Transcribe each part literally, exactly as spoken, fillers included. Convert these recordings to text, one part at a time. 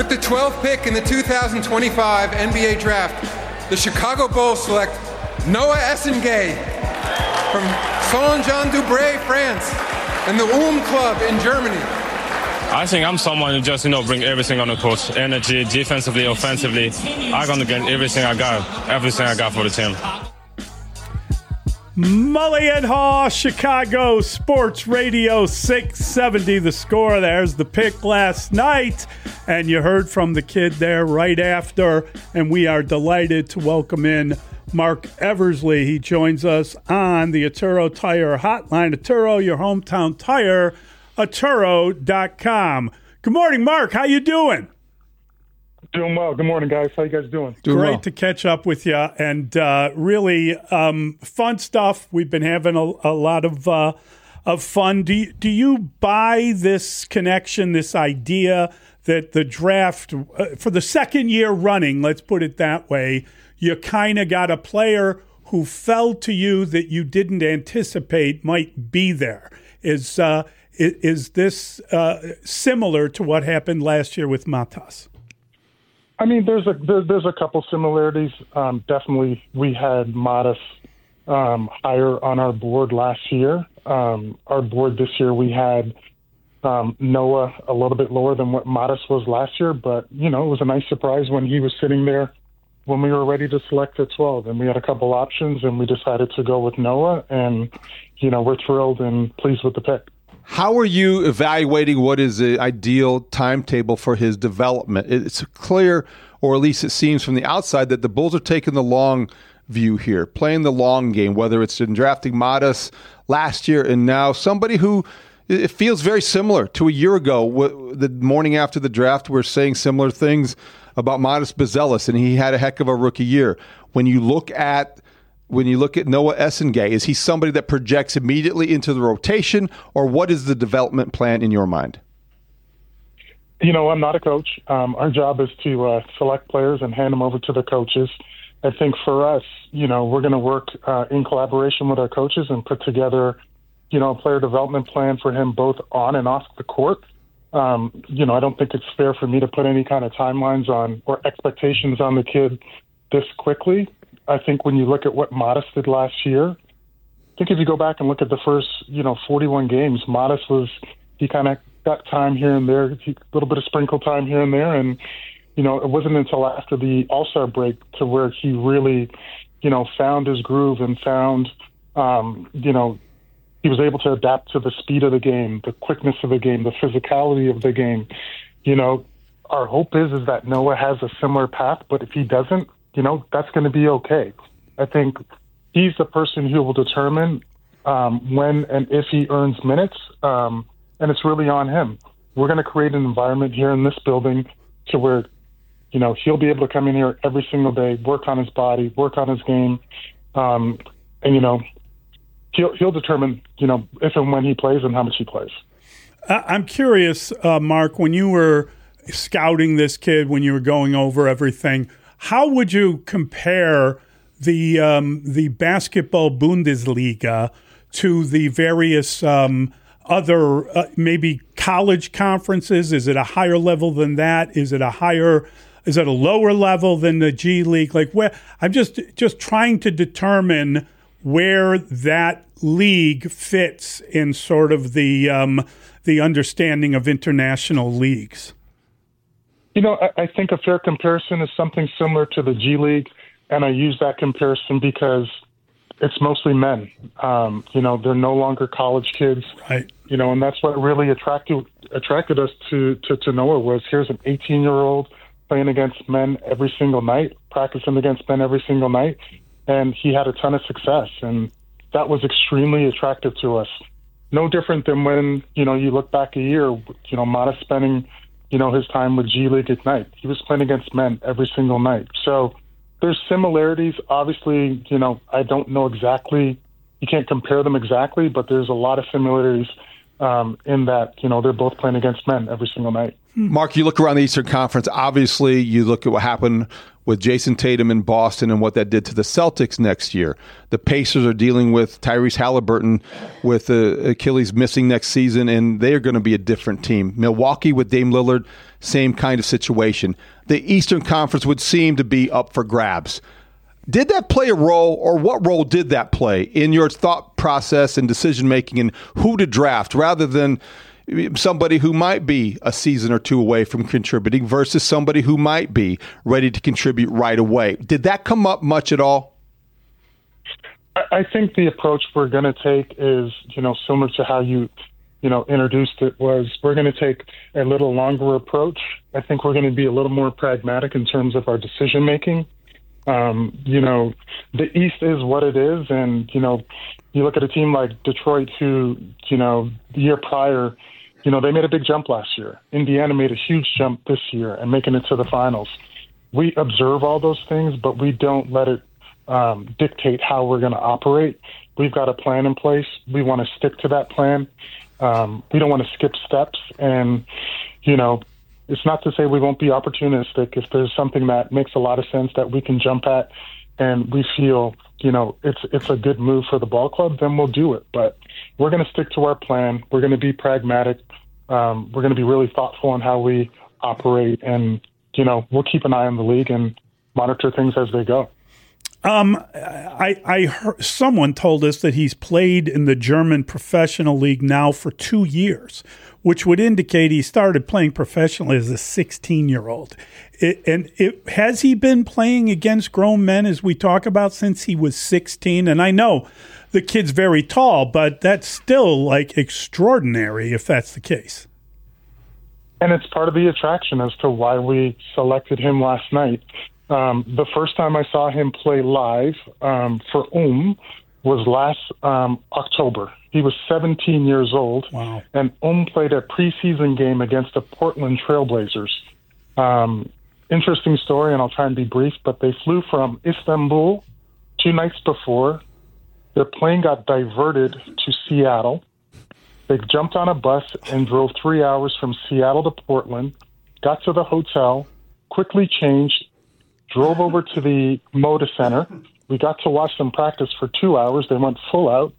With the twelfth pick in the two thousand twenty-five N B A Draft, the Chicago Bulls select Noah Essengay from Saint-Jean-du-Bray, France, and the Ulm Club in Germany. I think I'm someone who just, you know, bring everything on the court. Energy, defensively, offensively. I'm going to get everything I got, everything I got for the team. Mully and Haw, Chicago Sports Radio six seventy. The Score. There's the pick last night. And you heard from the kid there right after. And we are delighted to welcome in Mark Eversley. He joins us on the Atturo Tire Hotline. Atturo, your hometown tire. Atturo dot com. Good morning, Mark. How you doing? Doing well. Good morning, guys. How you guys doing? doing Great well. to catch up with you, and uh, really um, fun stuff. We've been having a, a lot of uh, of fun. Do you, do you buy this connection, this idea that the draft, uh, for the second year running, let's put it that way, you kind of got a player who fell to you that you didn't anticipate might be there? Is uh, is, is this uh, similar to what happened last year with Matas? I mean, there's a there, there's a couple similarities. Um, definitely, we had Matas um, higher on our board last year. Um, our board this year, we had um, Noah a little bit lower than what Matas was last year. But, you know, it was a nice surprise when he was sitting there when we were ready to select at twelve. And we had a couple options, and we decided to go with Noah. And, you know, we're thrilled and pleased with the pick. How are you evaluating what is the ideal timetable for his development? It's clear, or at least it seems from the outside, that the Bulls are taking the long view here, playing the long game, whether it's in drafting Matas last year and now somebody who it feels very similar to a year ago. The morning after the draft, we're saying similar things about Matas Buzelis, and he had a heck of a rookie year. When you look at When you look at Noah Essengay, is he somebody that projects immediately into the rotation, or what is the development plan in your mind? You know, I'm not a coach. Um, our job is to uh, select players and hand them over to the coaches. I think for us, you know, we're going to work uh, in collaboration with our coaches and put together, you know, a player development plan for him both on and off the court. Um, you know, I don't think it's fair for me to put any kind of timelines on or expectations on the kid this quickly. I think when you look at what Matas did last year, I think if you go back and look at the first, you know, forty-one games, Matas was, he kind of got time here and there, a little bit of sprinkle time here and there. And, you know, it wasn't until after the All-Star break to where he really, you know, found his groove and found, um, you know, he was able to adapt to the speed of the game, the quickness of the game, the physicality of the game. You know, our hope is, is that Noah has a similar path, but if he doesn't, you know, that's going to be okay. I think he's the person who will determine um, when and if he earns minutes, um, and it's really on him. We're going to create an environment here in this building to where, you know, he'll be able to come in here every single day, work on his body, work on his game, um, and, you know, he'll, he'll determine, you know, if and when he plays and how much he plays. I'm curious, uh, Mark, when you were scouting this kid, when you were going over everything, how would you compare the um, the basketball Bundesliga to the various um, other uh, maybe college conferences? Is it a higher level than that? Is it a higher? Is it a lower level than the G League? Like where? I'm just just trying to determine where that league fits in sort of the um, the understanding of international leagues. You know, I, I think a fair comparison is something similar to the G League, and I use that comparison because it's mostly men. Um, you know, they're no longer college kids. Right. You know, and that's what really attracted attracted us to, to, to Noah was here's an eighteen-year-old playing against men every single night, practicing against men every single night, and he had a ton of success, and that was extremely attractive to us. No different than when, you know, you look back a year, you know, Matas spending – you know, his time with G League Ignite. He was playing against men every single night. So there's similarities. Obviously, you know, I don't know exactly, you can't compare them exactly, but there's a lot of similarities um, in that, you know, they're both playing against men every single night. Mark, you look around the Eastern Conference, obviously you look at what happened with Jason Tatum in Boston and what that did to the Celtics next year. The Pacers are dealing with Tyrese Halliburton with uh, Achilles missing next season, and they are going to be a different team. Milwaukee with Dame Lillard, same kind of situation. The Eastern Conference would seem to be up for grabs. Did that play a role, or what role did that play in your thought process and decision-making and who to draft rather than somebody who might be a season or two away from contributing versus somebody who might be ready to contribute right away? Did that come up much at all? I think the approach we're going to take is, you know, similar to how you, you know, introduced it, was we're going to take a little longer approach. I think we're going to be a little more pragmatic in terms of our decision-making. Um, you know, the East is what it is. And, you know, you look at a team like Detroit who, you know, the year prior, you know, they made a big jump last year. Indiana made a huge jump this year and making it to the finals. We observe all those things, but we don't let it um, dictate how we're going to operate. We've got a plan in place. We want to stick to that plan. Um, we don't want to skip steps. And, you know, it's not to say we won't be opportunistic. If there's something that makes a lot of sense that we can jump at and we feel, you know, it's it's a good move for the ball club, then we'll do it. But we're going to stick to our plan. We're going to be pragmatic. Um, we're going to be really thoughtful on how we operate. And, you know, we'll keep an eye on the league and monitor things as they go. Um, I, I heard, someone told us that he's played in the German professional league now for two years, which would indicate he started playing professionally as a sixteen-year-old. It, and it, has he been playing against grown men, as we talk about, since he was sixteen? And I know the kid's very tall, but that's still, like, extraordinary if that's the case. And it's part of the attraction as to why we selected him last night. Um, the first time I saw him play live um, for Ulm was last um, October. He was seventeen years old, wow. And Ulm played a preseason game against the Portland Trailblazers. Um, interesting story, and I'll try and be brief, but they flew from Istanbul two nights before. Their plane got diverted to Seattle. They jumped on a bus and drove three hours from Seattle to Portland, got to the hotel, quickly changed, drove over to the Moda Center. We got to watch them practice for two hours. They went full out,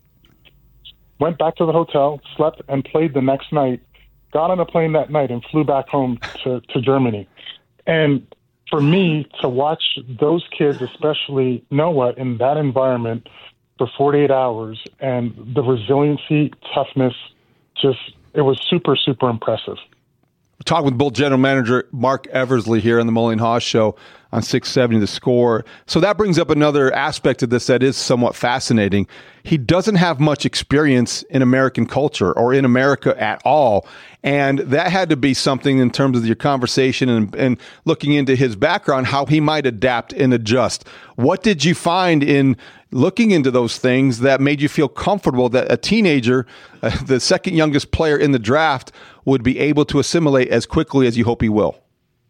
went back to the hotel, slept, and played the next night, got on a plane that night, and flew back home to, to Germany. And for me, to watch those kids, especially Noah, in that environment for forty-eight hours, and the resiliency, toughness, just, it was super, super impressive. We're talking with Bull General Manager Marc Eversley here on the Mully and Haw Show on six seventy The Score. So that brings up another aspect of this that is somewhat fascinating. He doesn't have much experience in American culture or in America at all. And that had to be something in terms of your conversation and, and looking into his background, how he might adapt and adjust. What did you find in looking into those things that made you feel comfortable that a teenager, uh, the second youngest player in the draft, would be able to assimilate as quickly as you hope he will?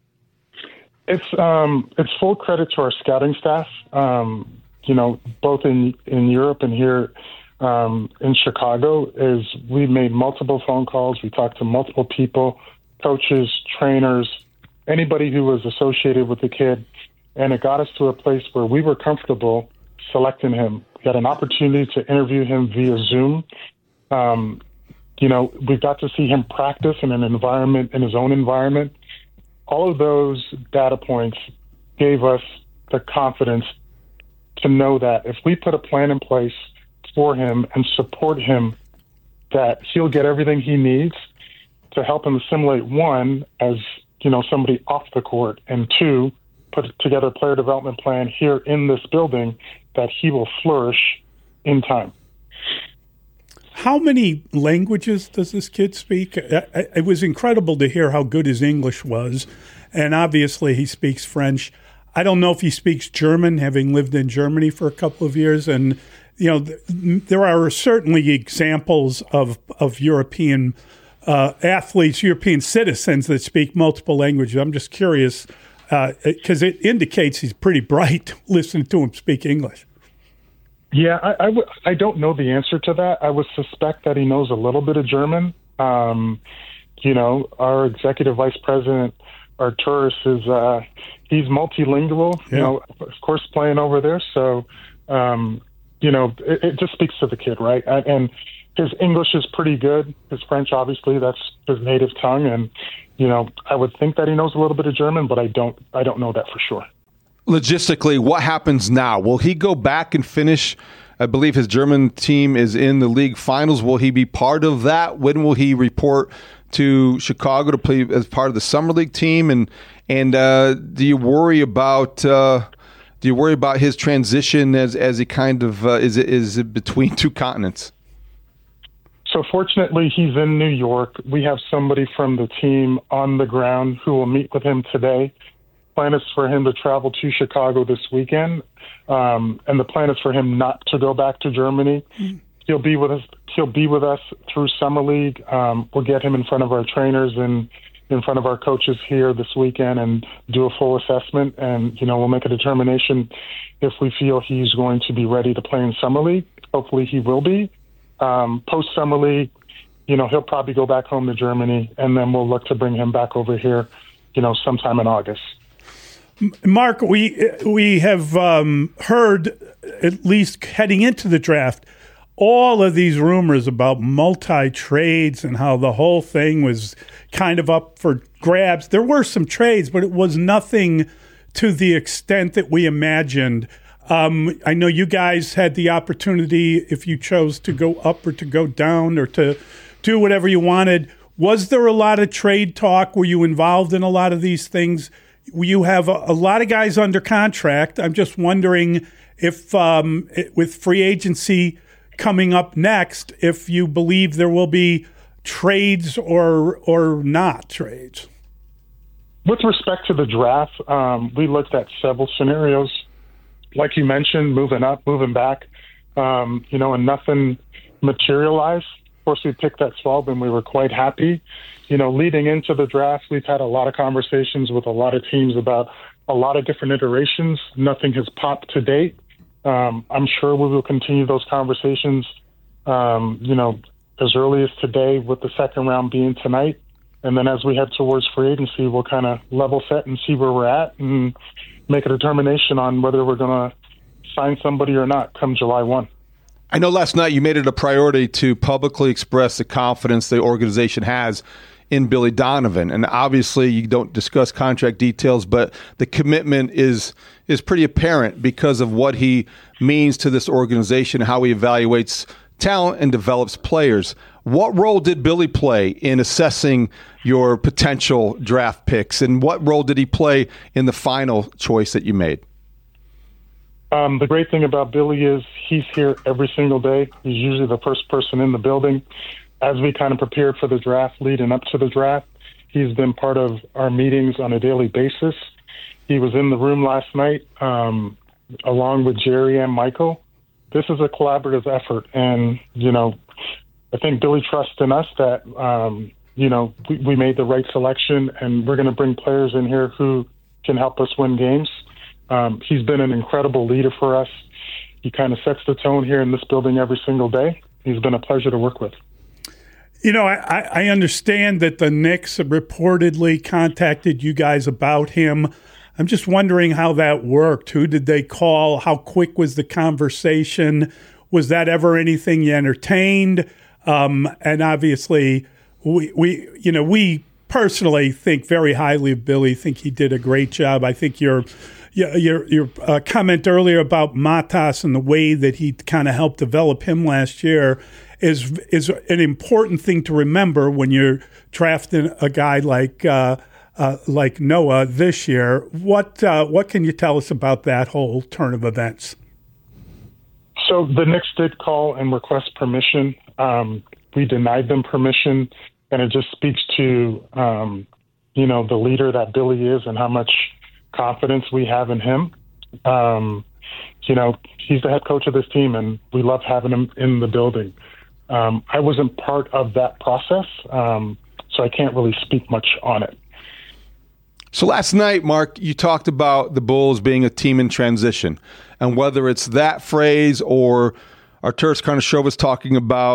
It's um, it's full credit to our scouting staff, um, you know, both in, in Europe and here um, in Chicago, is we made multiple phone calls. We talked to multiple people, coaches, trainers, anybody who was associated with the kid. And it got us to a place where we were comfortable selecting him. We had an opportunity to interview him via Zoom. Um, you know, we got to see him practice in an environment, in his own environment. All of those data points gave us the confidence to know that if we put a plan in place for him and support him, that he'll get everything he needs to help him assimilate, one, as, you know, somebody off the court, and two, put together a player development plan here in this building that he will flourish in time. How many languages does this kid speak? It was incredible to hear how good his English was. And obviously he speaks French. I don't know if he speaks German, having lived in Germany for a couple of years. And, you know, there are certainly examples of, of European uh, athletes, European citizens that speak multiple languages. I'm just curious because uh, it indicates he's pretty bright listening to him speak English. Yeah, I, I, w- I don't know the answer to that. I would suspect that he knows a little bit of German. Um, you know, our executive vice president Arturas is uh, he's multilingual, yeah. you know, of course, playing over there. So, um, you know, it, it just speaks to the kid, right? And his English is pretty good. His French, obviously, that's his native tongue. And, you know, I would think that he knows a little bit of German, but I don't I don't know that for sure. Logistically, what happens now? Will he go back and finish? I believe his German team is in the league finals. Will he be part of that? When will he report to Chicago to play as part of the summer league team? And and uh, do you worry about uh, do you worry about his transition as as he kind of uh, is it is it between two continents? So fortunately, he's in New York. We have somebody from the team on the ground who will meet with him today. Plan is for him to travel to Chicago this weekend, um, and the plan is for him not to go back to Germany. Mm-hmm. He'll be with us. He'll be with us through summer league. Um, we'll get him in front of our trainers and in front of our coaches here this weekend and do a full assessment. And you know, we'll make a determination if we feel he's going to be ready to play in summer league. Hopefully, he will be. Um, post summer league, you know, he'll probably go back home to Germany, and then we'll look to bring him back over here, you know, sometime in August. Mark, we we have um, heard, at least heading into the draft, all of these rumors about multi-trades and how the whole thing was kind of up for grabs. There were some trades, but it was nothing to the extent that we imagined. Um, I know you guys had the opportunity, if you chose to go up or to go down or to do whatever you wanted. Was there a lot of trade talk? Were you involved in a lot of these things? You have a, a lot of guys under contract. I'm just wondering if, um, it, with free agency coming up next, if you believe there will be trades or or not trades. With respect to the draft, um, we looked at several scenarios. Like you mentioned, moving up, moving back, um, you know, and nothing materialized. Of course, we picked that twelve, and we were quite happy. You know, leading into the draft, we've had a lot of conversations with a lot of teams about a lot of different iterations. Nothing has popped to date. Um, I'm sure we will continue those conversations, um, you know, as early as today, with the second round being tonight. And then as we head towards free agency, we'll kind of level set and see where we're at and make a determination on whether we're going to sign somebody or not come July first. I know last night you made it a priority to publicly express the confidence the organization has in Billy Donovan. And obviously you don't discuss contract details, but the commitment is is pretty apparent because of what he means to this organization, how he evaluates talent and develops players. What role did Billy play in assessing your potential draft picks, and what role did he play in the final choice that you made? Um, the great thing about Billy is he's here every single day. He's usually the first person in the building. As we kind of prepared for the draft, leading up to the draft, he's been part of our meetings on a daily basis. He was in the room last night, um, along with Jerry and Michael. This is a collaborative effort, and, you know, I think Billy trusts in us that, um, you know, we, we made the right selection, and we're going to bring players in here who can help us win games. Um, he's been an incredible leader for us. He kind of sets the tone here in this building every single day. He's been a pleasure to work with. You know, I, I understand that the Knicks reportedly contacted you guys about him. I'm just wondering how that worked. Who did they call? How quick was the conversation? Was that ever anything you entertained? Um, and obviously, we, we, you know, we personally think very highly of Billy, think he did a great job. I think your your your uh, comment earlier about Matas and the way that he kind of helped develop him last year is is an important thing to remember when you're drafting a guy like uh, uh, like Noah this year. What uh, what can you tell us about that whole turn of events? So the Knicks did call and request permission. Um, we denied them permission, and it just speaks to, um, you know, the leader that Billy is and how much confidence we have in him. Um, you know, he's the head coach of this team, and we love having him in the building. Um, I wasn't part of that process, um, so I can't really speak much on it. So last night, Mark, you talked about the Bulls being a team in transition, and whether it's that phrase or Arturas Karnisovas talking about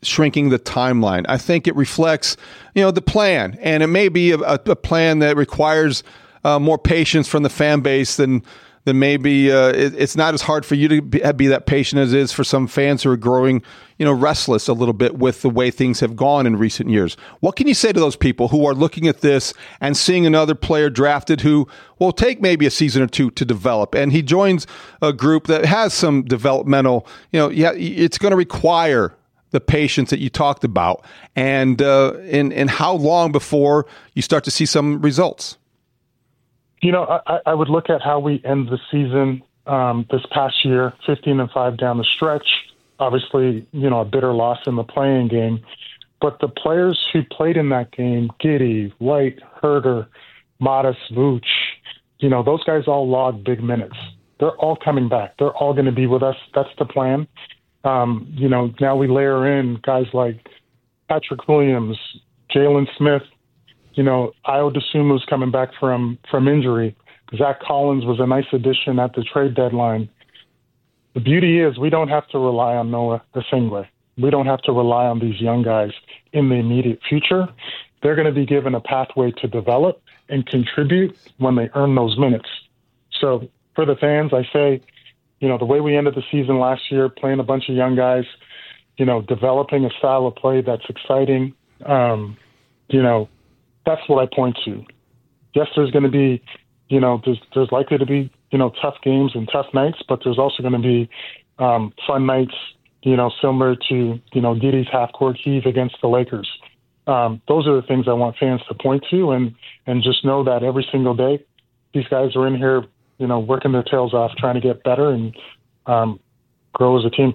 shrinking the timeline. I think it reflects, you know, the plan, and it may be a, a plan that requires uh, more patience from the fan base than than maybe uh, it, it's not as hard for you to be, be that patient as it is for some fans who are growing, you know, restless a little bit with the way things have gone in recent years. What can you say to those people who are looking at this and seeing another player drafted who will take maybe a season or two to develop, and he joins a group that has some developmental, you know, yeah, it's going to require the patience that you talked about, and uh, and and how long before you start to see some results? You know, I, I would look at how we end the season um, this past year, fifteen and five down the stretch. Obviously, you know, a bitter loss in the playing game. But the players who played in that game, Giddey, White, Herter, Modest, Vooch, you know, those guys all logged big minutes. They're all coming back. They're all going to be with us. That's the plan. Um, you know, now we layer in guys like Patrick Williams, Jalen Smith. You know, Ayo Dosunmu's coming back from, from injury. Zach Collins was a nice addition at the trade deadline. The beauty is we don't have to rely on Noah Esingwe. We don't have to rely on these young guys in the immediate future. They're going to be given a pathway to develop and contribute when they earn those minutes. So for the fans, I say, you know, the way we ended the season last year, playing a bunch of young guys, you know, developing a style of play that's exciting, um, you know, that's what I point to. Yes, there's going to be, you know, there's, there's likely to be, you know, tough games and tough nights, but there's also going to be um, fun nights, you know, similar to, you know, Giddey's half-court heave against the Lakers. Um, those are the things I want fans to point to, and, and just know that every single day these guys are in here, you know, working their tails off, trying to get better and um, grow as a team.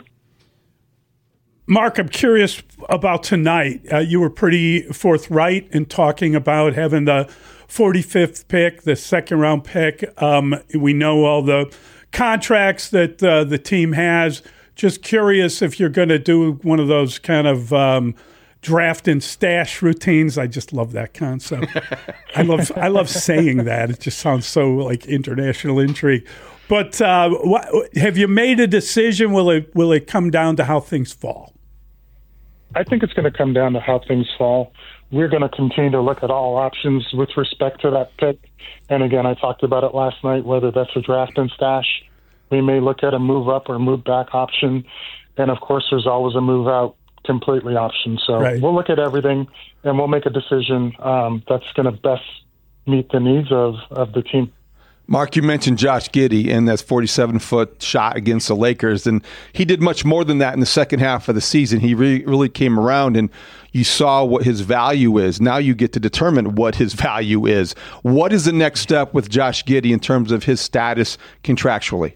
Mark, I'm curious about tonight. Uh, you were pretty forthright in talking about having the forty-fifth pick, the second round pick. Um, we know all the contracts that uh, the team has. Just curious if you're going to do one of those kind of um, draft and stash routines. I just love that concept. I love I love saying that. It just sounds so like international intrigue. But uh, what, have you made a decision? Will it will it come down to how things fall? I think it's going to come down to how things fall. We're going to continue to look at all options with respect to that pick. And again, I talked about it last night, whether that's a draft and stash. We may look at a move up or move back option. And of course, there's always a move out completely option. So right. We'll look at everything and we'll make a decision um, that's going to best meet the needs of, of the team. Mark, you mentioned Josh Giddey and that forty-seven-foot shot against the Lakers, and he did much more than that in the second half of the season. He really, really came around, and you saw what his value is. Now you get to determine what his value is. What is the next step with Josh Giddey in terms of his status contractually?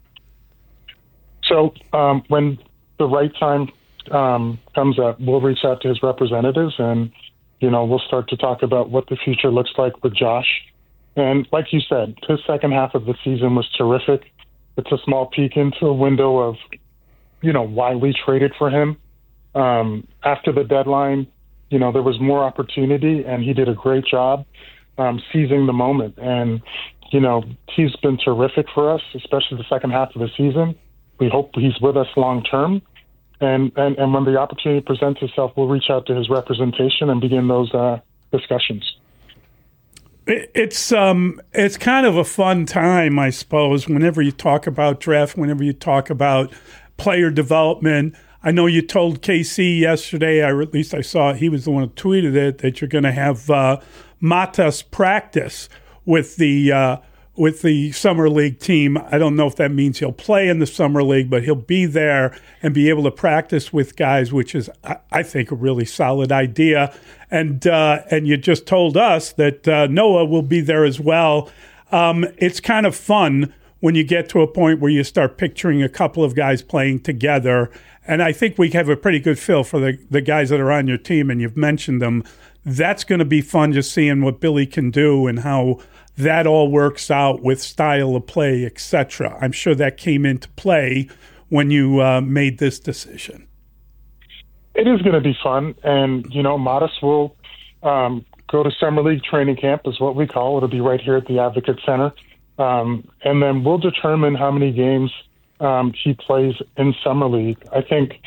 So um, when the right time um, comes up, we'll reach out to his representatives, and you know we'll start to talk about what the future looks like with Josh. And like you said, his second half of the season was terrific. It's a small peek into a window of, you know, why we traded for him. Um, after the deadline, you know, there was more opportunity, and he did a great job um, seizing the moment. And, you know, he's been terrific for us, especially the second half of the season. We hope he's with us long term. And, and, and when the opportunity presents itself, we'll reach out to his representation and begin those uh, discussions. It's um, it's kind of a fun time, I suppose, whenever you talk about draft, whenever you talk about player development. I know you told K C yesterday, or at least I saw he was the one who tweeted it, that you're going to have uh, Matas practice with the uh, with the Summer League team. I don't know if that means he'll play in the Summer League, but he'll be there and be able to practice with guys, which is, I think, a really solid idea. And uh, and you just told us that uh, Noah will be there as well. Um, it's kind of fun when you get to a point where you start picturing a couple of guys playing together. And I think we have a pretty good feel for the, the guys that are on your team, and you've mentioned them. That's going to be fun just seeing what Billy can do and how that all works out with style of play, et cetera. I'm sure that came into play when you uh, made this decision. It is going to be fun, and, you know, Modest will um, go to Summer League training camp, is what we call it. It'll be right here at the Advocate Center, um, and then we'll determine how many games um, he plays in Summer League. I think,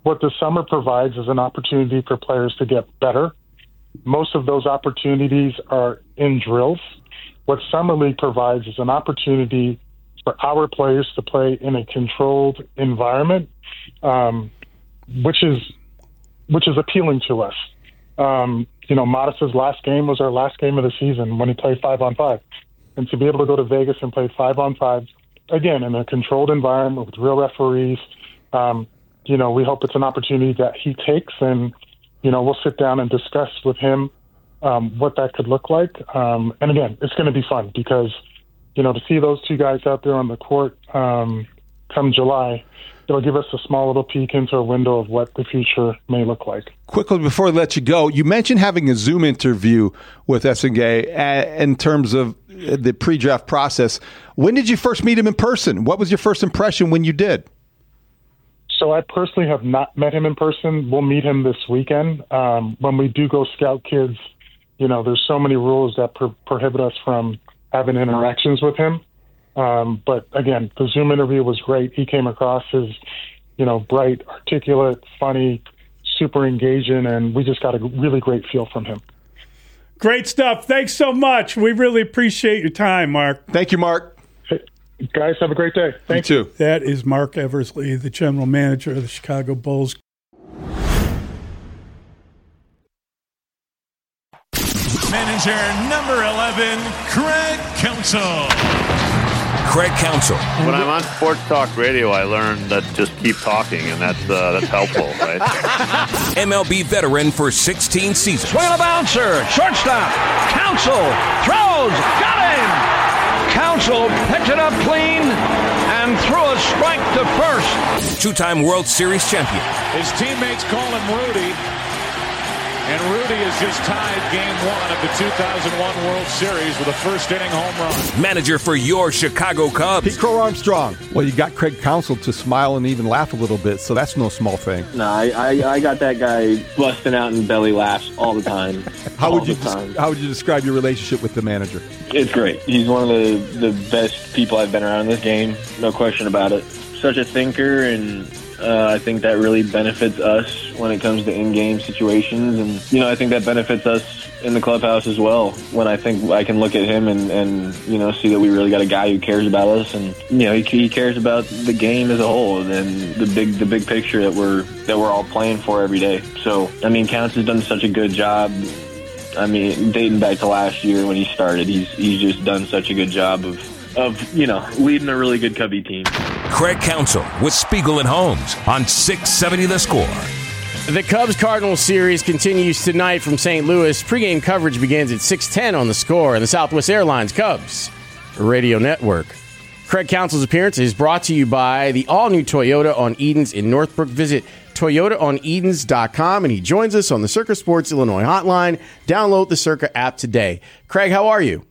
what the summer provides is an opportunity for players to get better. Most of those opportunities are in drills. What Summer League provides is an opportunity for our players to play in a controlled environment, um, which is which is appealing to us. Um, you know, Modest's last game was our last game of the season when he played five on five. And to be able to go to Vegas and play five on five, again, in a controlled environment with real referees, um, you know, we hope it's an opportunity that he takes, and, you know, we'll sit down and discuss with him um, what that could look like. Um, and again, it's going to be fun because, you know, to see those two guys out there on the court um, come July, it'll give us a small little peek into a window of what the future may look like. Quickly, before I let you go, you mentioned having a Zoom interview with Essengay in terms of the pre-draft process. When did you first meet him in person? What was your first impression when you did? So I personally have not met him in person. We'll meet him this weekend. Um, when we do go scout kids, you know, there's so many rules that pro- prohibit us from having interactions with him. Um, but again, the Zoom interview was great. He came across as, you know, bright, articulate, funny, super engaging, and we just got a really great feel from him. Great stuff. Thanks so much. We really appreciate your time, Mark. Thank you, Mark. Hey, guys, have a great day. Thank you. you. Too. That is Mark Eversley, the general manager of the Chicago Bulls. Manager number eleven, Craig Counsell. Craig Counsell. When I'm on Sports Talk Radio, I learned that just keep talking, and that's uh, that's helpful, right? M L B veteran for sixteen seasons. Swing and a bouncer, shortstop, Counsell throws, got him! Counsell picked it up clean and threw a strike to first. Two-time World Series champion. His teammates call him Rudy. And Rudy has just tied game one of the two thousand one World Series with a first-inning home run. Manager for your Chicago Cubs. Pete Crow Armstrong. Well, you got Craig Counsell to smile and even laugh a little bit, so that's no small thing. No, I, I, I got that guy busting out in belly laughs all the time. How all would you des- How would you describe your relationship with the manager? It's great. He's one of the, the best people I've been around in this game, no question about it. Such a thinker, and uh, I think that really benefits us when it comes to in-game situations. And, you know, I think that benefits us in the clubhouse as well, when I think I can look at him and, and you know, see that we really got a guy who cares about us. And, you know, he, he cares about the game as a whole and the big the big picture that we're that we're all playing for every day. So, I mean, Counts has done such a good job. I mean, dating back to last year when he started, he's he's just done such a good job of, of you know, leading a really good Cubby team. Craig Counsell with Spiegel and Holmes on six seventy The Score. The Cubs-Cardinals series continues tonight from Saint Louis. Pre-game coverage begins at six ten on The Score and the Southwest Airlines Cubs Radio Network. Craig Counsell's appearance is brought to you by the all-new Toyota on Edens in Northbrook. Visit Toyota on Edens dot com, and he joins us on the Circa Sports Illinois hotline. Download the Circa app today. Craig, how are you?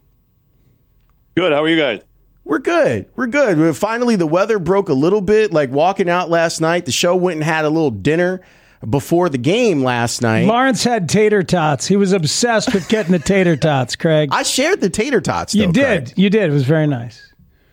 Good. How are you guys? We're good. We're good. Finally, the weather broke a little bit, like walking out last night. The show went and had a little dinner before the game last night. Lawrence had tater tots. He was obsessed with getting the tater tots, Craig. I shared the tater tots, though, You did. Craig. You did. It was very nice.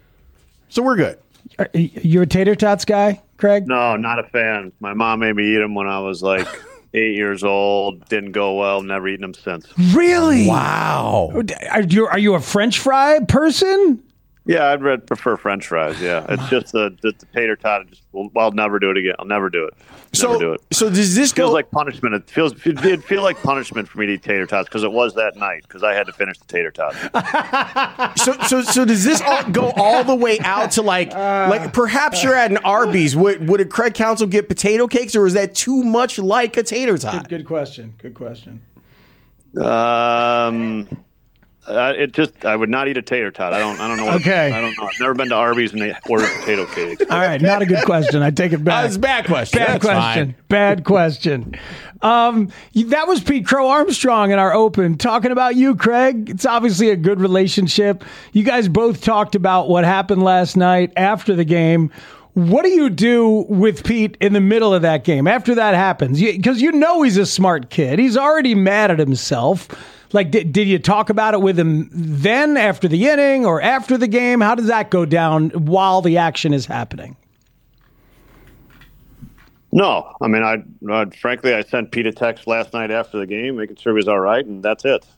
So we're good. Are you a tater tots guy, Craig? No, not a fan. My mom made me eat them when I was like eight years old. Didn't go well. Never eaten them since. Really? Wow. Are you, are you a French fry person? Yeah, I'd read, prefer French fries. Yeah, it's just the, the, the tater tot. Just, well, I'll never do it again. I'll never do it. Never So, do it. so does this It feels go? like punishment. It feels it'd feel like punishment for me to eat tater tots because it was that night because I had to finish the tater tots. so, so, so does this all go all the way out to like, like perhaps you're at an Arby's? Would would a Craig Counsell get potato cakes, or is that too much like a tater tot? Good, good question. Good question. Um. Uh, it just I would not eat a tater tot. I don't I don't know. What, Okay. I don't know. I've never been to Arby's and they order potato cakes. All right, not a good question. I take it back. That's a bad question. Bad That's question. fine. Bad question. Um, that was Pete Crow Armstrong in our open talking about you, Craig. It's obviously a good relationship. You guys both talked about what happened last night after the game. What do you do with Pete in the middle of that game after that happens? Because you, you know he's a smart kid. He's already mad at himself. Like, did, did you talk about it with him then after the inning or after the game? How does that go down while the action is happening? No, I mean, I uh, frankly, I sent Pete a text last night after the game, making sure he was all right, and that's it.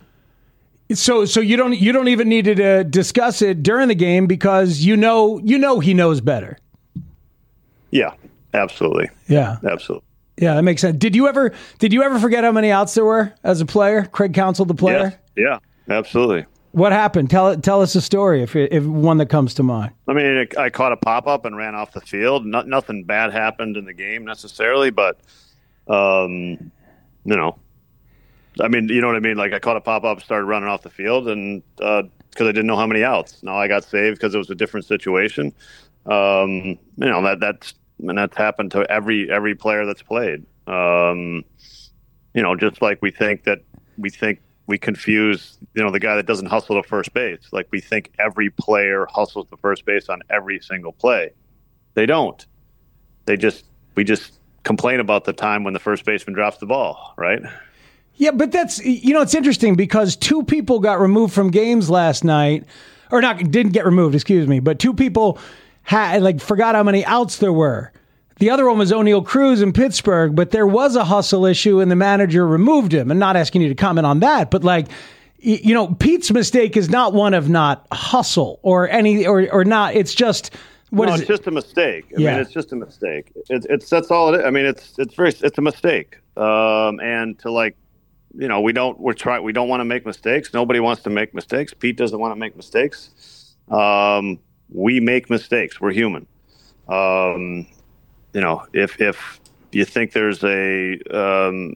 So, so you don't you don't even need to uh, discuss it during the game because you know you know he knows better. Yeah, absolutely. Yeah, absolutely. Yeah, that makes sense. Did you ever did you ever forget how many outs there were as a player? Craig Counsell, the player. Yes. Yeah, absolutely. What happened? Tell tell us a story if if one that comes to mind. I mean, I caught a pop up and ran off the field. Not, nothing bad happened in the game necessarily, but um, you know, I mean, you know what I mean. Like I caught a pop up, started running off the field, and because uh, I didn't know how many outs. Now I got saved because it was a different situation. Um, you know that that's and that's happened to every every player that's played. Um, you know, just like we think that we think. We confuse, you know, the guy that doesn't hustle to first base. Like we think every player hustles to first base on every single play. They don't. They just, we just complain about the time when the first baseman drops the ball, right? Yeah, but that's, you know, it's interesting because two people got removed from games last night, or not, didn't get removed, excuse me, but two people had, like, forgot how many outs there were. The other one was O'Neal Cruz in Pittsburgh, but there was a hustle issue and the manager removed him. And not asking you to comment on that, but like, you know, Pete's mistake is not one of not hustle or any, or, or not. It's just, what no, is it's it? just a mistake. I Yeah. mean, it's just a mistake. It's, it's, that's all it is. I mean, it's, it's very, it's a mistake. Um, and to like, you know, we don't, we're trying, we don't want to make mistakes. Nobody wants to make mistakes. Pete doesn't want to make mistakes. Um, we make mistakes. We're human. Um, You know, if if you think there's a um,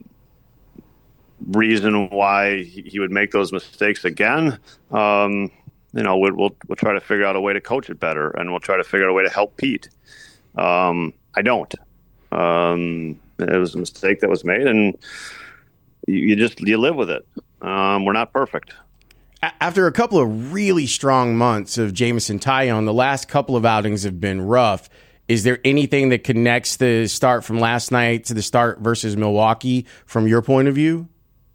reason why he would make those mistakes again, um, you know, we'll, we'll we'll try to figure out a way to coach it better, and we'll try to figure out a way to help Pete. Um, I don't. Um, it was a mistake that was made, and you, you just you live with it. Um, we're not perfect. After a couple of really strong months of Jameson Taillon, the last couple of outings have been rough. Is there anything that connects the start from last night to the start versus Milwaukee from your point of view?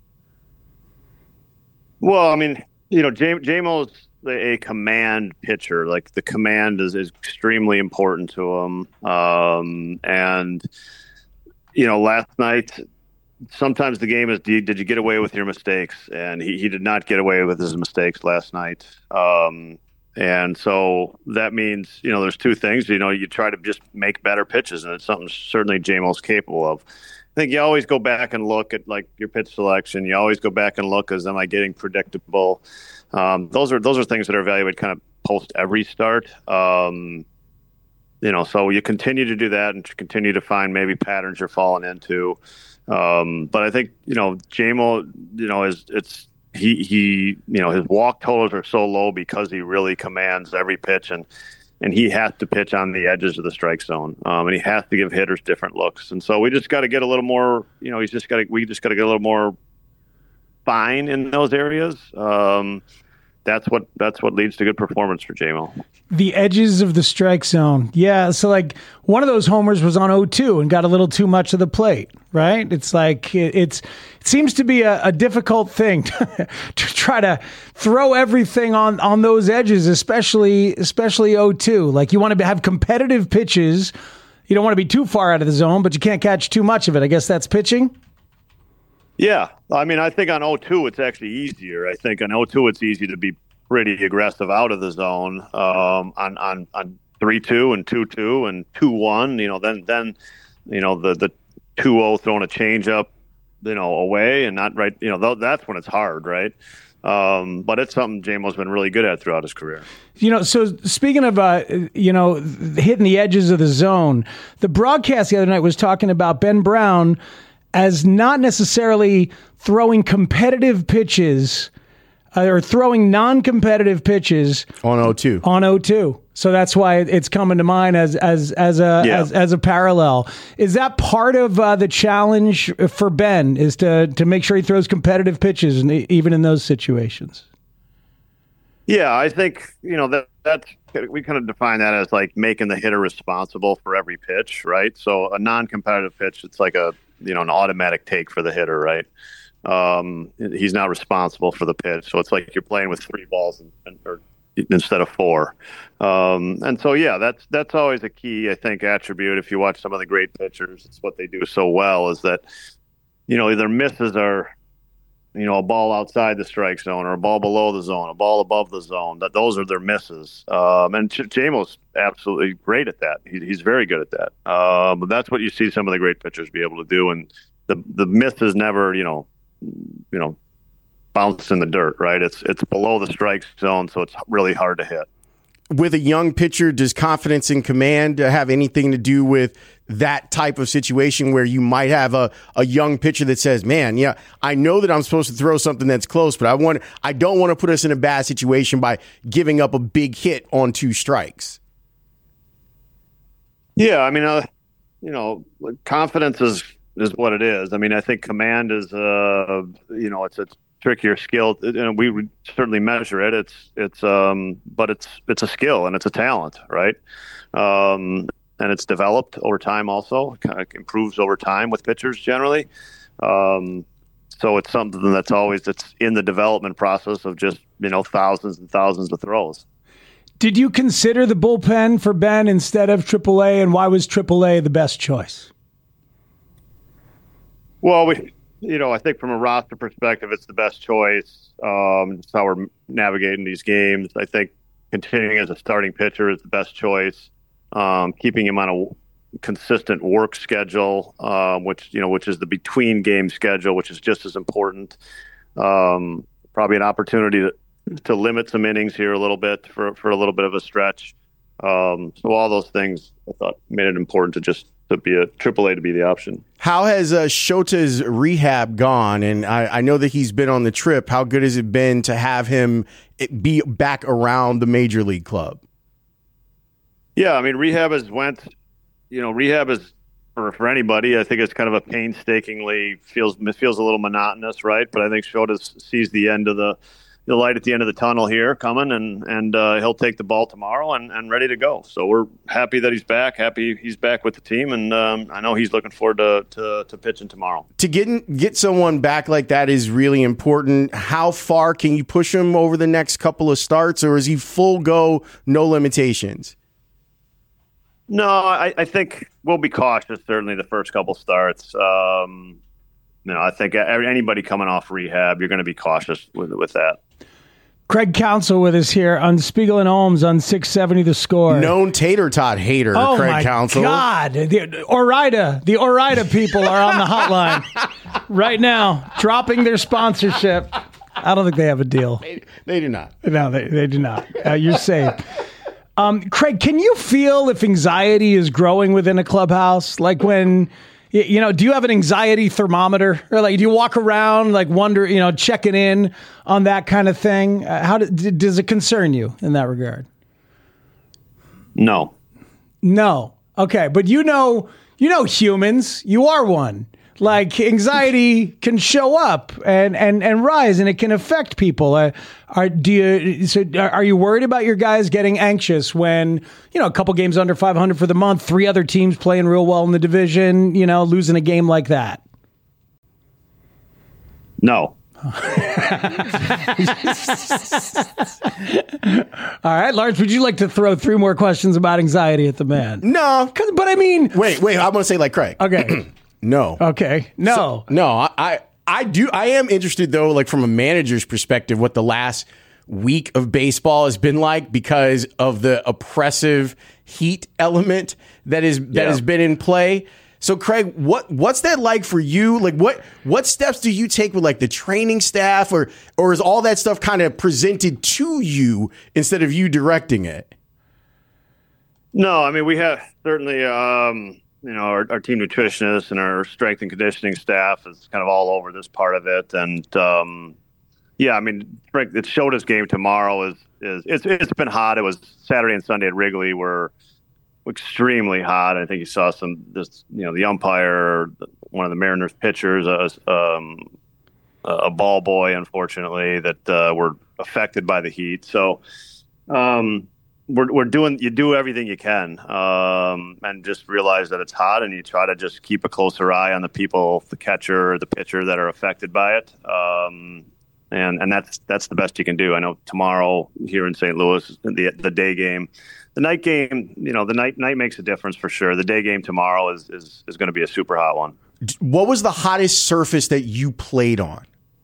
Well, I mean, you know, J- J-Mo's a command pitcher. Like the command is, is extremely important to him. Um, and, you know, last night, sometimes the game is, did you get away with your mistakes? And he, he did not get away with his mistakes last night. Um, And so that means, you know, there's two things. You know, you try to just make better pitches, and it's something certainly J-Mo's capable of. I think you always go back and look at, like, your pitch selection. You always go back and look, as am I getting predictable? Um, those are those are things that are evaluated kind of post every start. Um, you know, so you continue to do that and continue to find maybe patterns you're falling into. Um, but I think, you know, J-Mo, you know, is it's, He, he, you know, his walk totals are so low because he really commands every pitch, and and he has to pitch on the edges of the strike zone, um, and he has to give hitters different looks. And so we just got to get a little more, you know, he's just got to, we just got to get a little more fine in those areas. Um, that's what that's what leads to good performance for J-Mo. The edges of the strike zone. Yeah, so like one of those homers was on oh two and got a little too much of the plate, right? It's like it, it's it seems to be a, a difficult thing to, to try to throw everything on on those edges, especially especially oh two. Like you want to have competitive pitches. You don't want to be too far out of the zone, but you can't catch too much of it. I guess that's pitching. Yeah, I mean, I think on oh two it's actually easier. I think on oh two it's easy to be pretty aggressive out of the zone. Um, on on on three two and two two and two one, you know, then then you know the the two oh throwing a changeup, you know, away and not right. You know, that's when it's hard, right? Um, but it's something J-Mo's been really good at throughout his career. You know, so speaking of, uh, you know, hitting the edges of the zone, the broadcast the other night was talking about Ben Brown as not necessarily throwing competitive pitches uh, or throwing non-competitive pitches on oh two. On oh two. So that's why it's coming to mind as as as a yeah. as, as a parallel. Is that part of uh, the challenge for Ben? Is to to make sure he throws competitive pitches, and even in those situations? Yeah, I think you know that that's we kind of define that as like making the hitter responsible for every pitch, right? So a non-competitive pitch, it's like a you know an automatic take for the hitter, right? Um, he's not responsible for the pitch, so it's like you're playing with three balls and, and or instead of four. Um, and so, yeah, that's that's always a key, I think, attribute. If you watch some of the great pitchers, it's what they do so well is that, you know, their misses are, you know, a ball outside the strike zone or a ball below the zone, a ball above the zone. That those are their misses. Um, and J- J-Mo's absolutely great at that. He, he's very good at that. Um, but that's what you see some of the great pitchers be able to do. And the the miss is never, you know, you know, bounce in the dirt, right? It's it's below the strike zone, so it's really hard to hit. With a young pitcher, does confidence in command have anything to do with that type of situation where you might have a, a young pitcher that says, man, yeah, I know that I'm supposed to throw something that's close, but I want I don't want to put us in a bad situation by giving up a big hit on two strikes? Yeah, I mean, uh, you know, confidence is is what it is. I mean, I think command is, uh, you know, it's it's trickier skill, and we would certainly measure it. It's it's um, but it's it's a skill and it's a talent, right? Um, and it's developed over time. Also, it kind of improves over time with pitchers generally. Um, so it's something that's always it's in the development process of just you know thousands and thousands of throws. Did you consider the bullpen for Ben instead of triple A, and why was triple A the best choice? Well, we. You know, I think from a roster perspective, it's the best choice. Um, it's how we're navigating these games. I think continuing as a starting pitcher is the best choice. Um, keeping him on a consistent work schedule, um, which you know, which is the between game schedule, which is just as important. Um, probably an opportunity to to limit some innings here a little bit for for a little bit of a stretch. Um, so all those things I thought made it important to just to be a triple A to be the option. How has uh, Shota's rehab gone? And I, I know that he's been on the trip. How good has it been to have him be back around the major league club? Yeah, I mean, rehab has went, you know, rehab is for, for anybody. I think it's kind of a painstakingly feels feels a little monotonous, right? But I think Shota sees the end of the the light at the end of the tunnel here coming, and and uh, he'll take the ball tomorrow and, and ready to go. So we're happy that he's back, happy he's back with the team, and um, I know he's looking forward to, to, to pitching tomorrow. To get get someone back like that is really important. How far can you push him over the next couple of starts, or is he full go, no limitations? No, I, I think we'll be cautious, certainly the first couple starts. Um, you know, I think anybody coming off rehab, you're going to be cautious with with that. Craig Counsell with us here on Spiegel and Holmes on six seventy The Score. Known tater tot hater, oh Craig Counsell. Oh, my God. The Ore-Ida, the Ore-Ida people are on the hotline right now, dropping their sponsorship. I don't think they have a deal. They, they do not. No, they, they do not. Uh, you're safe. Um, Craig, can you feel if anxiety is growing within a clubhouse? Like when... You know, do you have an anxiety thermometer, or like do you walk around like wonder, you know, checking in on that kind of thing? Uh, how do, d- does it concern you in that regard? No, no. Okay, but you know, you know, humans, you are one. Like anxiety can show up and, and, and rise, and it can affect people. Uh, are do you so are you worried about your guys getting anxious when you know a couple games under five hundred for the month, three other teams playing real well in the division, you know, losing a game like that? No. All right, Lawrence, would you like to throw three more questions about anxiety at the man? No, but I mean, wait, wait, I'm going to say like Craig. Okay. No. Okay. No. So, no, I, I I do I am interested though, like from a manager's perspective, what the last week of baseball has been like because of the oppressive heat element that is that Yeah. has been in play. So Craig, what what's that like for you? Like what what steps do you take with like the training staff, or or is all that stuff kind of presented to you instead of you directing it? No, I mean, we have certainly, um, you know, our, our team nutritionists and our strength and conditioning staff is kind of all over this part of it. And, um, yeah, I mean, Frank, it showed us game tomorrow is, is it's, it's been hot. It was Saturday and Sunday at Wrigley were extremely hot. I think you saw some, this, you know, the umpire, one of the Mariners pitchers, uh, um, a ball boy, unfortunately, that uh, were affected by the heat. So, um, We're we're doing you do everything you can, um, and just realize that it's hot, and you try to just keep a closer eye on the people, the catcher, the pitcher that are affected by it. Um, and and that's that's the best you can do. I know tomorrow here in Saint Louis, the the day game, the night game, you know, the night night makes a difference for sure. The day game tomorrow is is is going to be a super hot one. What was the hottest surface that you played on?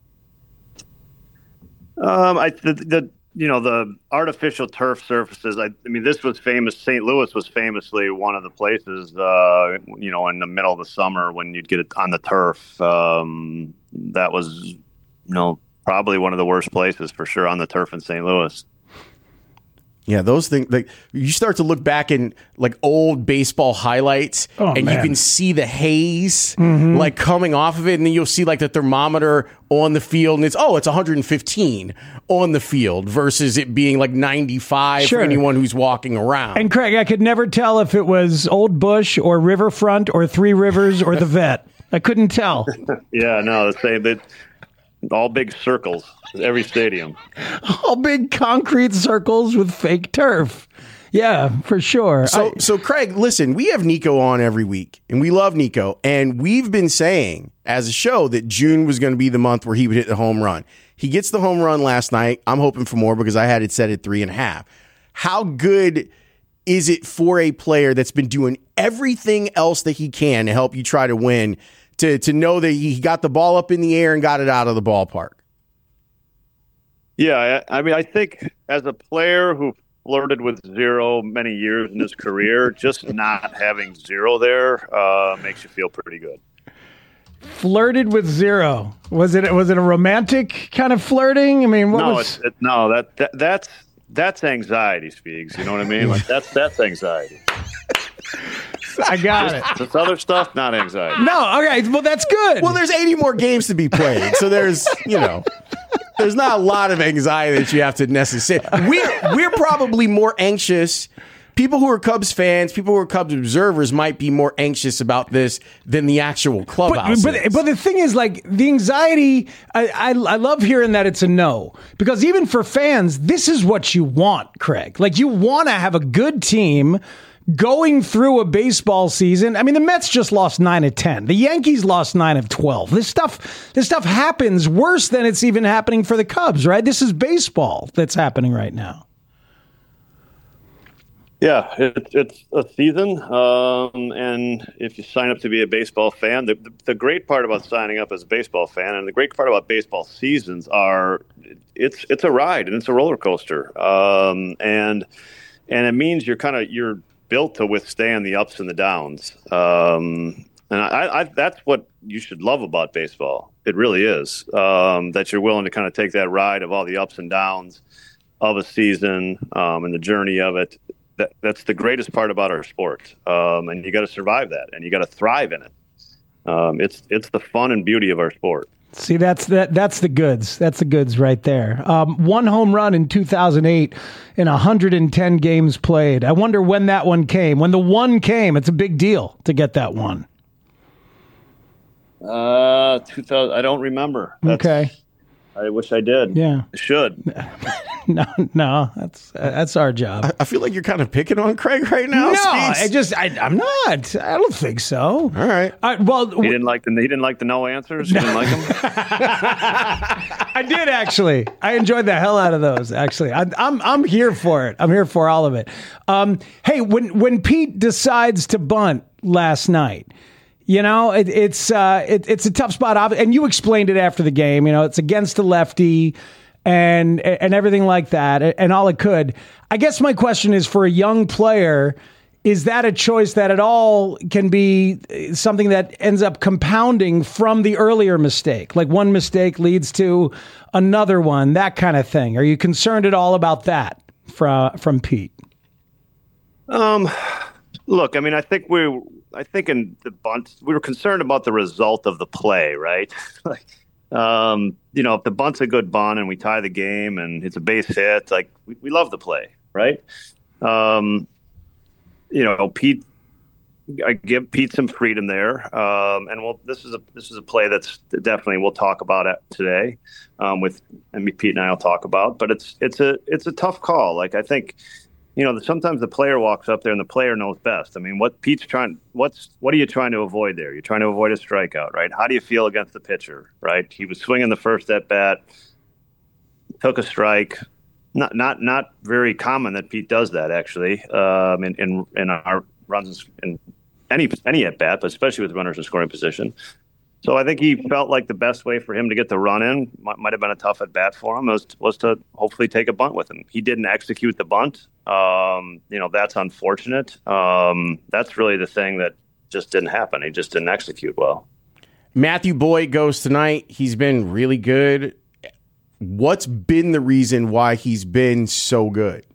Um, I the, the you know the artificial turf surfaces. I, I mean, this was famous. Saint Louis was famously one of the places. Uh, you know, in the middle of the summer when you'd get it on the turf. Um, that was, you know, probably one of the worst places for sure on the turf in Saint Louis. Yeah, those things, like you start to look back in like old baseball highlights Oh, and man. you can see the haze Mhm. like coming off of it. And then you'll see like the thermometer on the field and it's, oh, it's one hundred fifteen on the field versus it being like ninety-five Sure. for anyone who's walking around. And Craig, I could never tell if it was Old Bush or Riverfront or Three Rivers or the Vet. I couldn't tell. Yeah, no, the same. That all big circles, every stadium. All big concrete circles with fake turf. Yeah, for sure. So, I- so Craig, listen, we have Nico on every week, and we love Nico, and we've been saying as a show that June was going to be the month where he would hit the home run. He gets the home run last night. I'm hoping for more because I had it set at three and a half. How good is it for a player that's been doing everything else that he can to help you try to win to to know that he got the ball up in the air and got it out of the ballpark? Yeah, I, I mean, I think as a player who flirted with zero many years in his career, just not having zero there uh, makes you feel pretty good. Flirted with zero. Was it was it a romantic kind of flirting? I mean, what no, was it's, it, no, that, that that's that's anxiety, Speaks. You know what I mean? Like that's that's anxiety. I got it. This other stuff, not anxiety. No, okay, well that's good. Well, there's eighty more games to be played, so there's, you know, there's not a lot of anxiety that you have to necessarily. We're we're probably more anxious. People who are Cubs fans, people who are Cubs observers, might be more anxious about this than the actual clubhouse. But, but, but the thing is, like, the anxiety, I, I, I love hearing that it's a no. Because even for fans, this is what you want, Craig. Like, you want to have a good team going through a baseball season. I mean, the Mets just lost nine of ten. The Yankees lost nine of twelve. This stuff, this stuff happens worse than it's even happening for the Cubs, right? This is baseball that's happening right now. Yeah, it's it's a season, um, and if you sign up to be a baseball fan, the, the the great part about signing up as a baseball fan, and the great part about baseball seasons are, it's it's a ride and it's a roller coaster, um, and and it means you're kind of you're built to withstand the ups and the downs, um, and I, I that's what you should love about baseball. It really is, um, that you're willing to kind of take that ride of all the ups and downs of a season, um, and the journey of it. That, that's the greatest part about our sport, um, and you got to survive that, and you got to thrive in it. Um, it's it's the fun and beauty of our sport. See, that's that. That's the goods. That's the goods right there. Um, one home run in two thousand eight in one hundred ten games played. I wonder when that one came. When the one came, it's a big deal to get that one. Uh, two thousand. I don't remember. That's, Okay. I wish I did. Yeah. I should. No, no, that's uh, that's our job. I, I feel like you're kind of picking on Craig right now. No, Speaks. I just I, I'm not. I don't think so. All right. I, well, He didn't like the he didn't like the no answers. He didn't like them. I did actually. I enjoyed the hell out of those. Actually, I, I'm I'm here for it. I'm here for all of it. Um, hey, when when Pete decides to bunt last night, you know it, it's uh, it, it's a tough spot, and you explained it after the game. You know, it's against a lefty. And and everything like that, and all it could. I guess my question is, for a young player, is that a choice that at all can be something that ends up compounding from the earlier mistake? Like one mistake leads to another one, that kind of thing. Are you concerned at all about that from from Pete? Um, look, I mean, I think we, I think in the bunt, we were concerned about the result of the play, right? like. Um, you know, if the bunt's a good bunt and we tie the game and it's a base hit, like we, we love the play, right? Um, you know, Pete, I give Pete some freedom there, um, and well, this is a this is a play that's definitely we'll talk about it today, um, with and Pete and I will talk about. But it's it's a it's a tough call. Like I think. You know, sometimes the player walks up there and the player knows best. I mean, what Pete's trying, what's, what are you trying to avoid there? You're trying to avoid a strikeout, right? How do you feel against the pitcher, right? He was swinging the first at bat. took a strike. Not not not very common that Pete does that, actually, um, in, in in our runs in any any at bat, but especially with runners in scoring position. So I think he felt like the best way for him to get the run in might, might have been a tough at bat for him was was to hopefully take a bunt with him. He didn't execute the bunt. Um, you know, that's unfortunate. Um, that's really the thing that just didn't happen. He just didn't execute well. Matthew Boyd goes tonight. He's been really good. What's been the reason why he's been so good?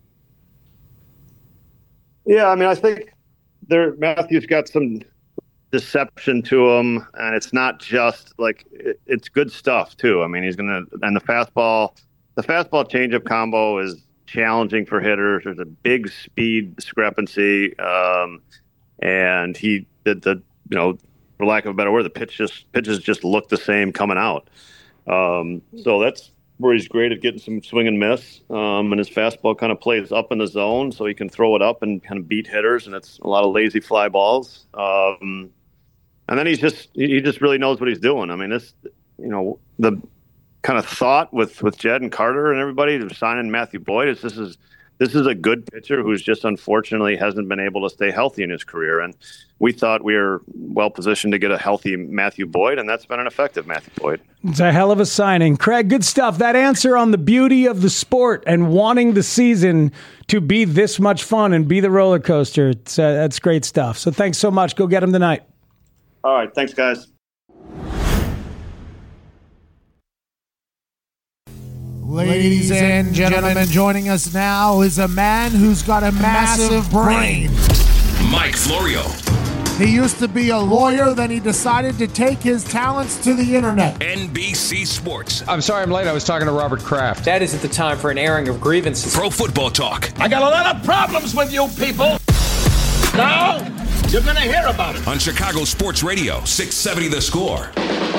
Yeah, I mean, I think there Matthew's got some deception to him, and it's not just like it, it's good stuff too. I mean, he's gonna and the fastball, the fastball changeup combo is challenging for hitters. There's a big speed discrepancy, um, and he did the you know, for lack of a better word, the pitch just pitches just look the same coming out. Um, so that's where he's great at getting some swing and miss, um, and his fastball kind of plays up in the zone, so he can throw it up and kind of beat hitters, and it's a lot of lazy fly balls. Um, And then he's just he just really knows what he's doing. I mean, this, you know, the kind of thought with, with Jed and Carter and everybody signing Matthew Boyd is this is this is a good pitcher who's just unfortunately hasn't been able to stay healthy in his career. And we thought we were well positioned to get a healthy Matthew Boyd, and that's been an effective Matthew Boyd. It's a hell of a signing. Craig, good stuff. That answer on the beauty of the sport and wanting the season to be this much fun and be the roller coaster. It's, uh, that's great stuff. So thanks so much. Go get him tonight. All right. Thanks, guys. Ladies and gentlemen, joining us now is a man who's got a massive brain. Mike Florio. He used to be a lawyer, then he decided to take his talents to the internet. N B C Sports. I'm sorry I'm late. I was talking to Robert Kraft. That isn't the time for an airing of grievances. Pro Football Talk. I got a lot of problems with you people. Now, you're going to hear about it. On Chicago Sports Radio, six seventy The Score.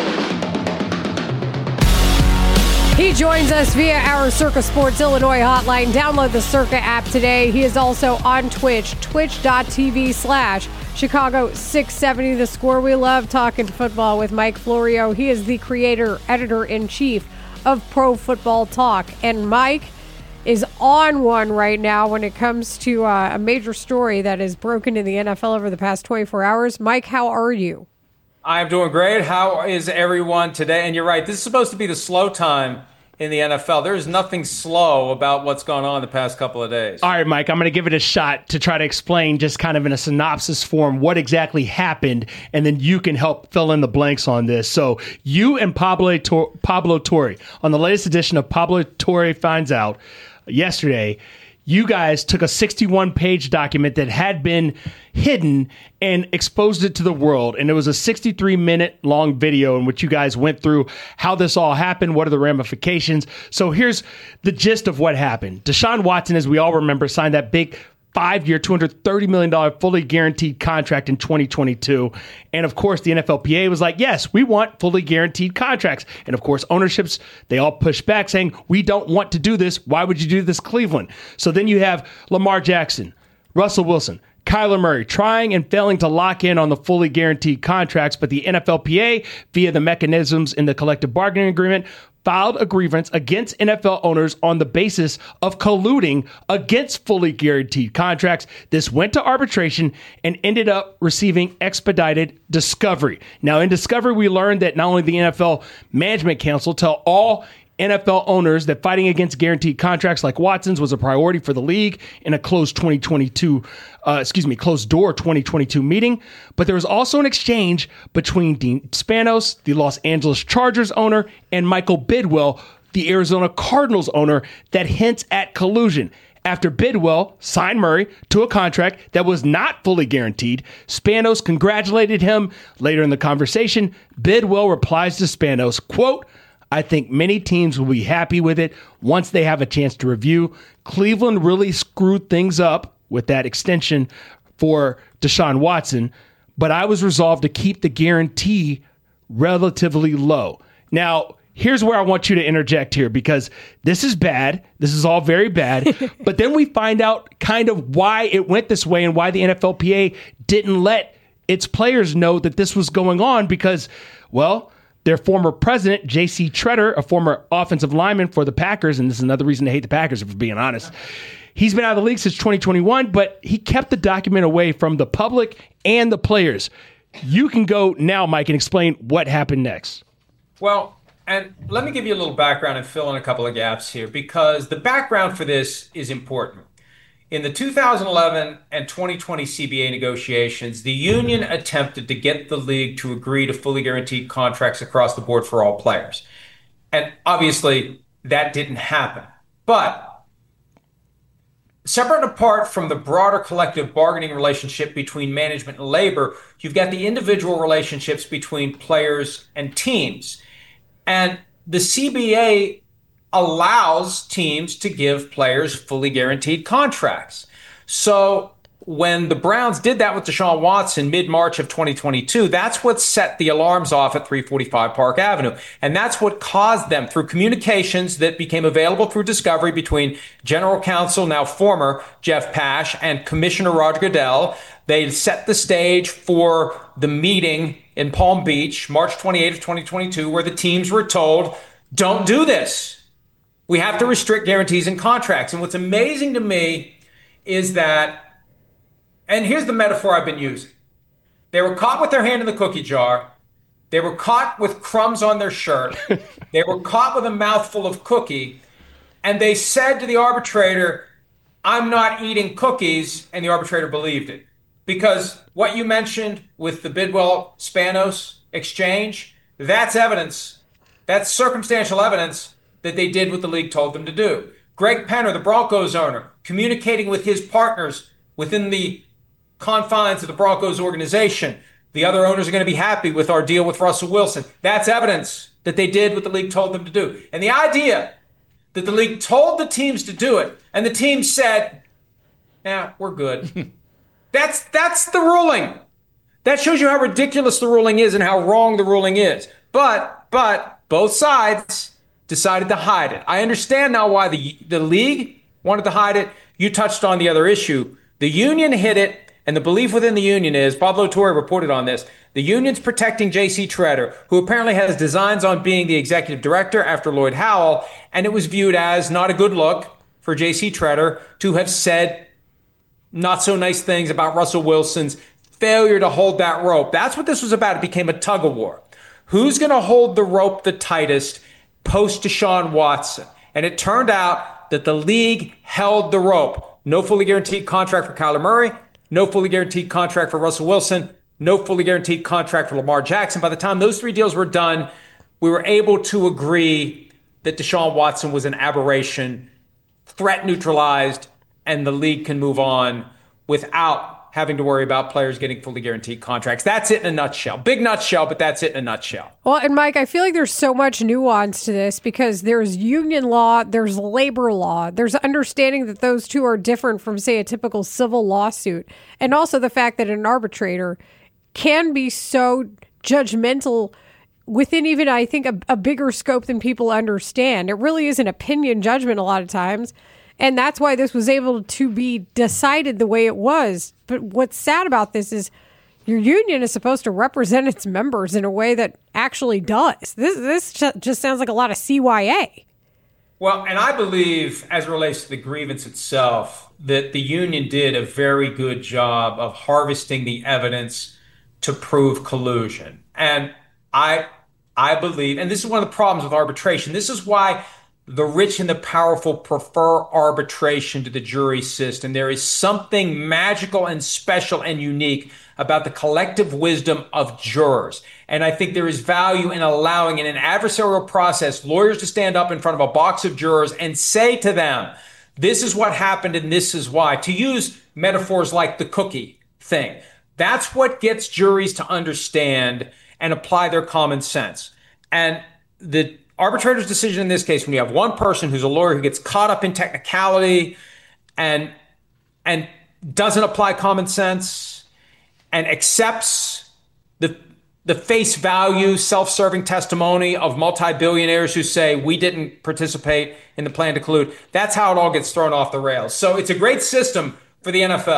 He joins us via our Circa Sports Illinois hotline. Download the Circa app today. He is also on Twitch, twitch.tv slash Chicago six seventy The Score. We love talking football with Mike Florio. He is the creator, editor-in-chief of Pro Football Talk. And Mike is on one right now when it comes to uh, a major story that is broken in the N F L over the past twenty-four hours. Mike, how are you? I'm doing great. How is everyone today? And you're right, this is supposed to be the slow time in the N F L. There is nothing slow about what's gone on the past couple of days. All right, Mike, I'm going to give it a shot to try to explain just kind of in a synopsis form what exactly happened, and then you can help fill in the blanks on this. So you and Pablo, Tor- Pablo Torre, on the latest edition of Pablo Torre Finds Out yesterday, you guys took a sixty-one page document that had been hidden and exposed it to the world. And it was a sixty-three minute long video in which you guys went through how this all happened, what are the ramifications. So here's the gist of what happened. Deshaun Watson, as we all remember, signed that big five-year, two hundred thirty million dollars fully guaranteed contract in twenty twenty-two. And, of course, the N F L P A was like, yes, we want fully guaranteed contracts. And, of course, ownerships, they all pushed back saying, we don't want to do this. Why would you do this, Cleveland? So then you have Lamar Jackson, Russell Wilson, Kyler Murray trying and failing to lock in on the fully guaranteed contracts, but the N F L P A, via the mechanisms in the collective bargaining agreement, filed a grievance against N F L owners on the basis of colluding against fully guaranteed contracts. This went to arbitration and ended up receiving expedited discovery. Now, in discovery, we learned that not only the N F L Management Council tell all N F L owners that fighting against guaranteed contracts like Watson's was a priority for the league in a closed twenty twenty-two, uh, excuse me, closed door twenty twenty-two meeting. But there was also an exchange between Dean Spanos, the Los Angeles Chargers owner, and Michael Bidwell, the Arizona Cardinals owner, that hints at collusion. After Bidwell signed Murray to a contract that was not fully guaranteed, Spanos congratulated him. Later in the conversation, Bidwell replies to Spanos, quote, I think many teams will be happy with it once they have a chance to review. Cleveland really screwed things up with that extension for Deshaun Watson, but I was resolved to keep the guarantee relatively low. Now, here's where I want you to interject here, because this is bad. This is all very bad. But then we find out kind of why it went this way and why the N F L P A didn't let its players know that this was going on because, well, Their former president, J C Tretter, a former offensive lineman for the Packers, and this is another reason to hate the Packers, if we're being honest. He's been out of the league since twenty twenty-one, but he kept the document away from the public and the players. You can go now, Mike, and explain what happened next. Well, and let me give you a little background and fill in a couple of gaps here, because the background for this is important. In the two thousand eleven and twenty twenty C B A negotiations, the union attempted to get the league to agree to fully guaranteed contracts across the board for all players. And obviously, that didn't happen. But separate and apart from the broader collective bargaining relationship between management and labor, you've got the individual relationships between players and teams. And the C B A allows teams to give players fully guaranteed contracts. So when the Browns did that with Deshaun Watson mid-March of twenty twenty-two, that's what set the alarms off at three forty-five Park Avenue. And that's what caused them, through communications that became available through discovery between General Counsel, now former, Jeff Pash, and Commissioner Roger Goodell, they set the stage for the meeting in Palm Beach, March twenty-eighth of twenty twenty-two, where the teams were told, don't do this. We have to restrict guarantees and contracts. And what's amazing to me is that, and here's the metaphor I've been using. They were caught with their hand in the cookie jar. They were caught with crumbs on their shirt. They were caught with a mouthful of cookie. And they said to the arbitrator, I'm not eating cookies. And the arbitrator believed it. Because what you mentioned with the Bidwell-Spanos exchange, that's evidence. That's circumstantial evidence that they did what the league told them to do. Greg Penner, the Broncos owner, communicating with his partners within the confines of the Broncos organization. The other owners are going to be happy with our deal with Russell Wilson. That's evidence that they did what the league told them to do. And the idea that the league told the teams to do it, and the teams said, yeah, we're good. that's, that's the ruling. That shows you how ridiculous the ruling is and how wrong the ruling is. But, but, both sides decided to hide it. I understand now why the the league wanted to hide it. You touched on the other issue. The union hid it, and the belief within the union is, Pablo Torre reported on this, the union's protecting J C Tretter, who apparently has designs on being the executive director after Lloyd Howell, and it was viewed as not a good look for J C Tretter to have said not so nice things about Russell Wilson's failure to hold that rope. That's what this was about. It became a tug of war. Who's going to hold the rope the tightest post Deshaun Watson? And it turned out that the league held the rope. No fully guaranteed contract for Kyler Murray, no fully guaranteed contract for Russell Wilson, no fully guaranteed contract for Lamar Jackson. By the time those three deals were done, we were able to agree that Deshaun Watson was an aberration, threat neutralized, and the league can move on without having to worry about players getting fully guaranteed contracts. That's it in a nutshell. Big nutshell, but that's it in a nutshell. Well, and Mike, I feel like there's so much nuance to this because there's union law, there's labor law, there's understanding that those two are different from, say, a typical civil lawsuit. And also the fact that an arbitrator can be so judgmental within even, I think, a, a bigger scope than people understand. It really is an opinion judgment a lot of times. And that's why this was able to be decided the way it was. But what's sad about this is your union is supposed to represent its members in a way that actually does. This this just sounds like a lot of C Y A. Well, and I believe, as it relates to the grievance itself, that the union did a very good job of harvesting the evidence to prove collusion. And I I believe, and this is one of the problems with arbitration, this is why the rich and the powerful prefer arbitration to the jury system. There is something magical and special and unique about the collective wisdom of jurors. And I think there is value in allowing, in an adversarial process, lawyers to stand up in front of a box of jurors and say to them, this is what happened and this is why. To use metaphors like the cookie thing. That's what gets juries to understand and apply their common sense. And the arbitrator's decision in this case, when you have one person who's a lawyer who gets caught up in technicality and and doesn't apply common sense and accepts the the face value, self-serving testimony of multi-billionaires who say we didn't participate in the plan to collude, that's how it all gets thrown off the rails. So it's a great system for the N F L.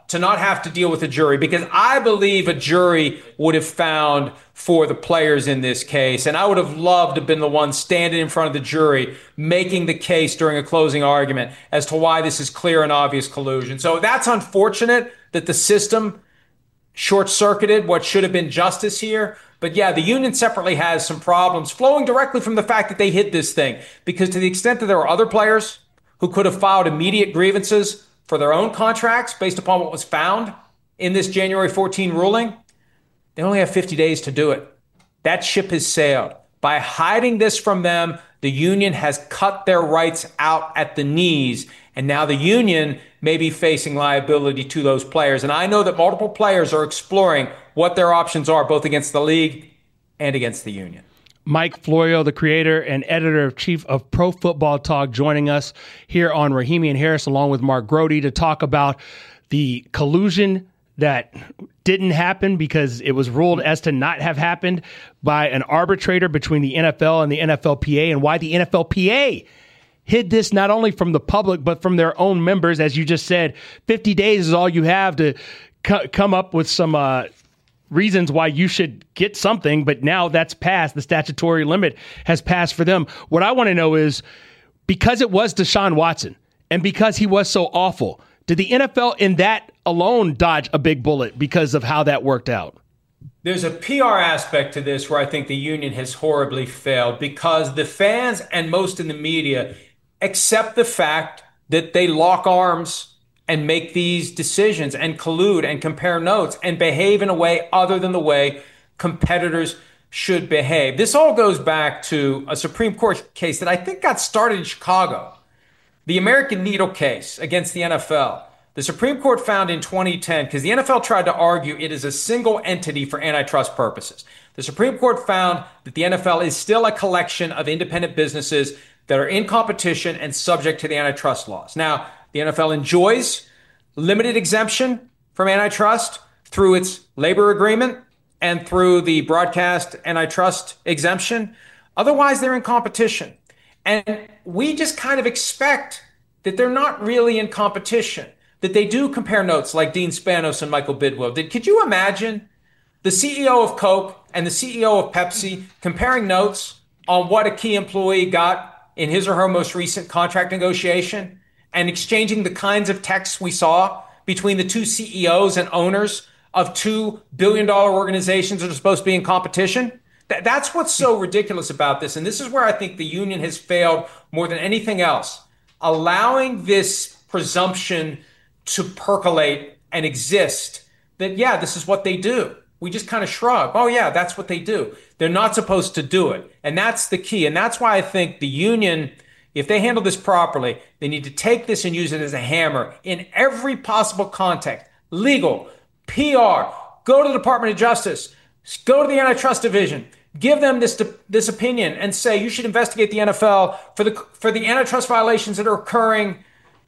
to not have to deal with a jury, because I believe a jury would have found for the players in this case. And I would have loved to have been the one standing in front of the jury making the case during a closing argument as to why this is clear and obvious collusion. So that's unfortunate that the system short-circuited what should have been justice here. But yeah, the union separately has some problems flowing directly from the fact that they hid this thing. Because to the extent that there were other players who could have filed immediate grievances for their own contracts based upon what was found in this January fourteenth ruling, they only have fifty days to do it. That ship has sailed. By hiding this from them, the union has cut their rights out at the knees, and now the union may be facing liability to those players. And I know that multiple players are exploring what their options are, both against the league and against the union. Mike Florio, the creator and editor-in-chief of Pro Football Talk, joining us here on Rahimi and Harris, along with Mark Grody, to talk about the collusion that didn't happen because it was ruled as to not have happened by an arbitrator between the N F L and the N F L P A, and why the N F L P A hid this not only from the public, but from their own members. As you just said, fifty days is all you have to c- come up with some uh, reasons why you should get something, but now that's passed. The statutory limit has passed for them. What I want to know is, because it was Deshaun Watson and because he was so awful, did the N F L in that alone dodge a big bullet because of how that worked out? There's a P R aspect to this where I think the union has horribly failed, because the fans and most in the media accept the fact that they lock arms and make these decisions and collude and compare notes and behave in a way other than the way competitors should behave. This all goes back to a Supreme Court case that I think got started in Chicago, the American Needle case against the N F L. The Supreme Court found in twenty ten, because the N F L tried to argue it is a single entity for antitrust purposes. The Supreme Court found that the N F L is still a collection of independent businesses that are in competition and subject to the antitrust laws. Now, the N F L enjoys limited exemption from antitrust through its labor agreement and through the broadcast antitrust exemption. Otherwise, they're in competition. And we just kind of expect that they're not really in competition, that they do compare notes like Dean Spanos and Michael Bidwill did. Could you imagine the C E O of Coke and the C E O of Pepsi comparing notes on what a key employee got in his or her most recent contract negotiation and exchanging the kinds of texts we saw between the two C E Os and owners of two billion dollars organizations that are supposed to be in competition? Th- that's what's so ridiculous about this. And this is where I think the union has failed more than anything else, allowing this presumption to percolate and exist that, yeah, this is what they do. We just kind of shrug. Oh, yeah, that's what they do. They're not supposed to do it. And that's the key. And that's why I think the union, if they handle this properly, they need to take this and use it as a hammer in every possible context. Legal, P R, go to the Department of Justice, go to the Antitrust Division, give them this this opinion and say you should investigate the N F L for the for the antitrust violations that are occurring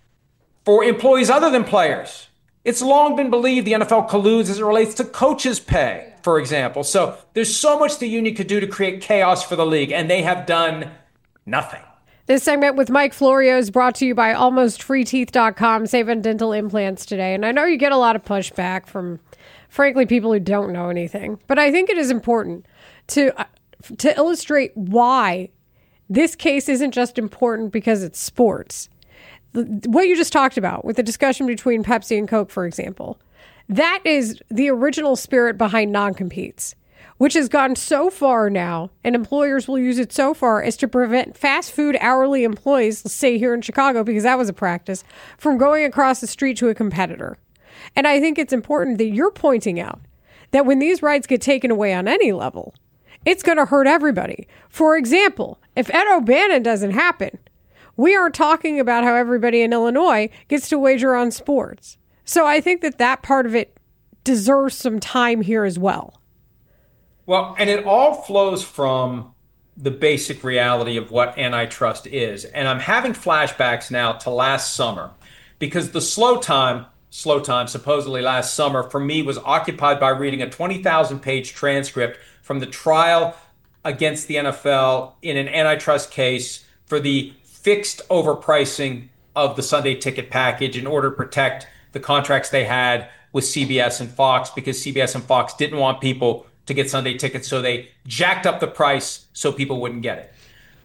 for employees other than players. It's long been believed the N F L colludes as it relates to coaches' pay, for example. So there's so much the union could do to create chaos for the league, and they have done nothing. This segment with Mike Florio is brought to you by almost free teeth dot com. Save on dental implants today. And I know you get a lot of pushback from, frankly, people who don't know anything. But I think it is important to uh, to illustrate why this case isn't just important because it's sports. What you just talked about with the discussion between Pepsi and Coke, for example, that is the original spirit behind non-competes, which has gone so far now, and employers will use it so far as to prevent fast food hourly employees, let's say here in Chicago, because that was a practice, from going across the street to a competitor. And I think it's important that you're pointing out that when these rights get taken away on any level, it's going to hurt everybody. For example, if Ed O'Bannon doesn't happen, we aren't talking about how everybody in Illinois gets to wager on sports. So I think that that part of it deserves some time here as well. Well, and it all flows from the basic reality of what antitrust is. And I'm having flashbacks now to last summer, because the slow time, slow time supposedly last summer for me was occupied by reading a twenty thousand page transcript from the trial against the N F L in an antitrust case for the fixed overpricing of the Sunday ticket package in order to protect the contracts they had with C B S and Fox, because C B S and Fox didn't want people to get Sunday tickets, so they jacked up the price so people wouldn't get it.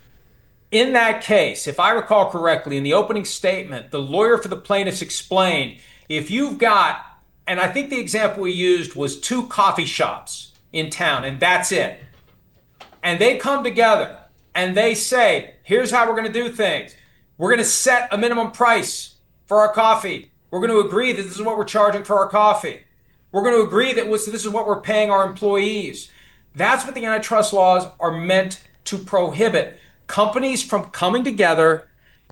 In that case, if I recall correctly, in the opening statement, the lawyer for the plaintiffs explained, if you've got, and I think the example we used was two coffee shops in town, and that's it. And they come together and they say, here's how we're going to do things. We're going to set a minimum price for our coffee. We're going to agree that this is what we're charging for our coffee. We're going to agree that this is what we're paying our employees. That's what the antitrust laws are meant to prohibit. Companies from coming together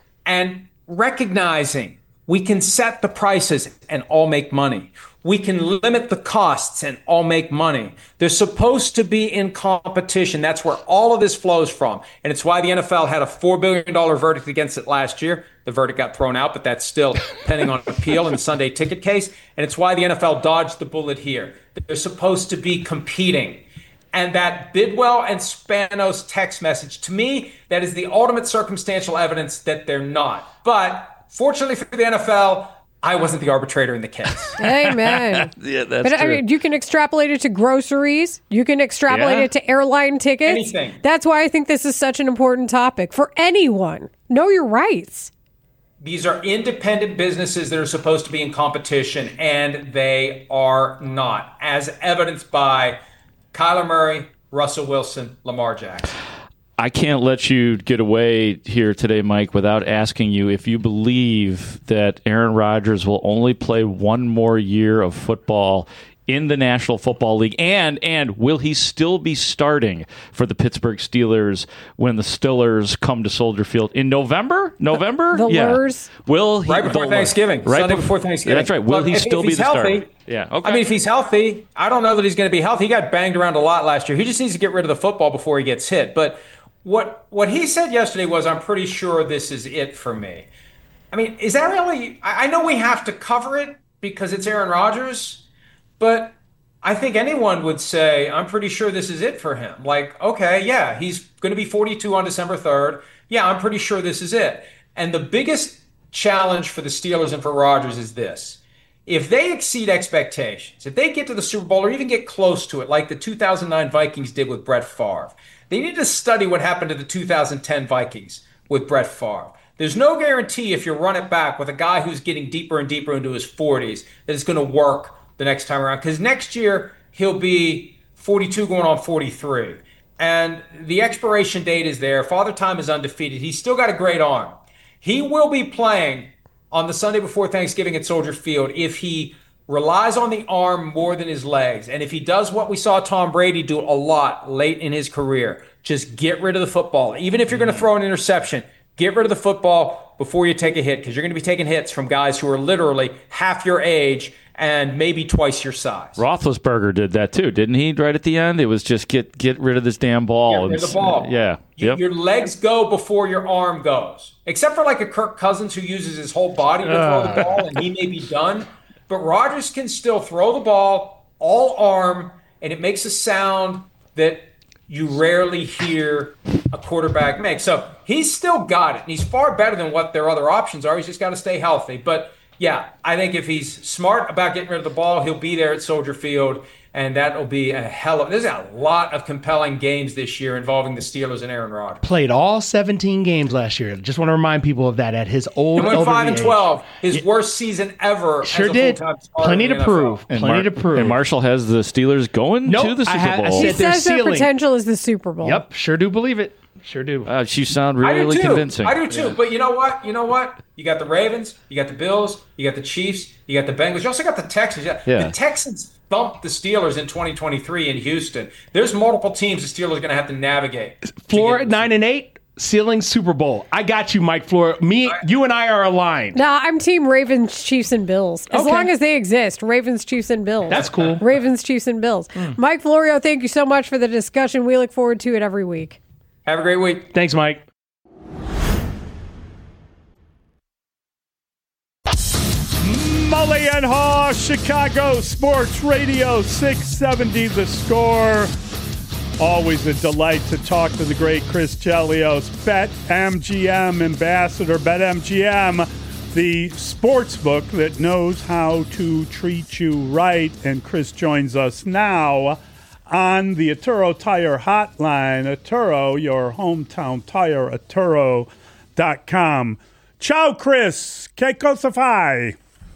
and recognizing we can set the prices and all make money. We can limit the costs and all make money. They're supposed to be in competition. That's where all of this flows from. And it's why the N F L had a four billion dollars verdict against it last year. The verdict got thrown out, but that's still pending on appeal in the Sunday ticket case. And it's why the N F L dodged the bullet here. They're supposed to be competing. And that Bidwell and Spanos text message, to me, that is the ultimate circumstantial evidence that they're not. But fortunately for the N F L, I wasn't the arbitrator in the case. Amen. Yeah, that's but true. I mean, you can extrapolate it to groceries. You can extrapolate Yeah. it to airline tickets. Anything. That's why I think this is such an important topic for anyone. Know your rights. These are independent businesses that are supposed to be in competition, and they are not, as evidenced by Kyler Murray, Russell Wilson, Lamar Jackson. I can't let you get away here today, Mike, without asking you if you believe that Aaron Rodgers will only play one more year of football in the National Football League, and and will he still be starting for the Pittsburgh Steelers when the Steelers come to Soldier Field in November? November? The yeah. Lurs. Will he, right before the, Thanksgiving. Right Sunday before, before Thanksgiving. That's right. Will Look, he if, still if be he's the healthy, starter? Yeah. Okay. I mean, if he's healthy, I don't know that he's going to be healthy. He got banged around a lot last year. He just needs to get rid of the football before he gets hit. But what what he said yesterday was, I'm pretty sure this is it for me. I mean, is that really... I, I know we have to cover it because it's Aaron Rodgers, but I think anyone would say, I'm pretty sure this is it for him. Like, okay, yeah, he's going to be forty-two on December third. Yeah, I'm pretty sure this is it. And the biggest challenge for the Steelers and for Rodgers is this. If they exceed expectations, if they get to the Super Bowl or even get close to it, like the two thousand nine Vikings did with Brett Favre, they need to study what happened to the two thousand ten Vikings with Brett Favre. There's no guarantee if you run it back with a guy who's getting deeper and deeper into his forties that it's going to work the next time around, because next year he'll be forty-two going on forty-three, and the expiration date is there. Father Time is undefeated. He's still got a great arm. He will be playing on the Sunday before Thanksgiving at Soldier Field if he relies on the arm more than his legs, and if he does what we saw Tom Brady do a lot late in his career, just get rid of the football. Even if you're going to throw an interception, get rid of the football before you take a hit, because you're going to be taking hits from guys who are literally half your age and maybe twice your size. Roethlisberger did that too, didn't he? Right at the end, it was just get get rid of this damn ball. Get rid of the ball. Yeah. You, Yep. Your legs go before your arm goes, except for like a Kirk Cousins who uses his whole body to throw the ball, and he may be done. But Rodgers can still throw the ball all arm, and it makes a sound that you rarely hear a quarterback make. So he's still got it, and he's far better than what their other options are. He's just got to stay healthy. But yeah, I think if he's smart about getting rid of the ball, he'll be there at Soldier Field, and that'll be a hell of... There's a lot of compelling games this year involving the Steelers and Aaron Rodgers. Played all seventeen games last year. Just want to remind people of that at his old He went five and age. twelve, his worst season ever. Sure as a did. full-time starter Plenty in the to N F L. prove. And Plenty Mar- to prove. And Marshall has the Steelers going Nope, to the I Super ha- I Bowl. said He their says their ceiling. potential is the Super Bowl. Yep, sure do believe it. Sure do. Uh, you sound I do really too. convincing. I do too. Yeah. But you know what? You know what? You got the Ravens, you got the Bills, you got the Chiefs, you got the Bengals. You also got the Texans. Yeah. The Texans thumped the Steelers in twenty twenty-three in Houston. There's multiple teams the Steelers are going to have to navigate. Floor at nine and eight, ceiling Super Bowl. I got you, Mike Floor. Me, you and I are aligned. Nah, I'm team Ravens, Chiefs, and Bills. As Okay. long as they exist, Ravens, Chiefs, and Bills. That's cool. Ravens, Chiefs, and Bills. Mike Florio, thank you so much for the discussion. We look forward to it every week. Have a great week. Thanks, Mike. Mully and Haw, Chicago Sports Radio, six seventy The Score. Always a delight to talk to the great Chris Chelios, BetMGM ambassador. BetMGM, the sports book that knows how to treat you right. And Chris joins us now on the Atturo Tire Hotline. Atturo, your hometown tire, atturo dot com. Ciao, Chris. Que cosa fai?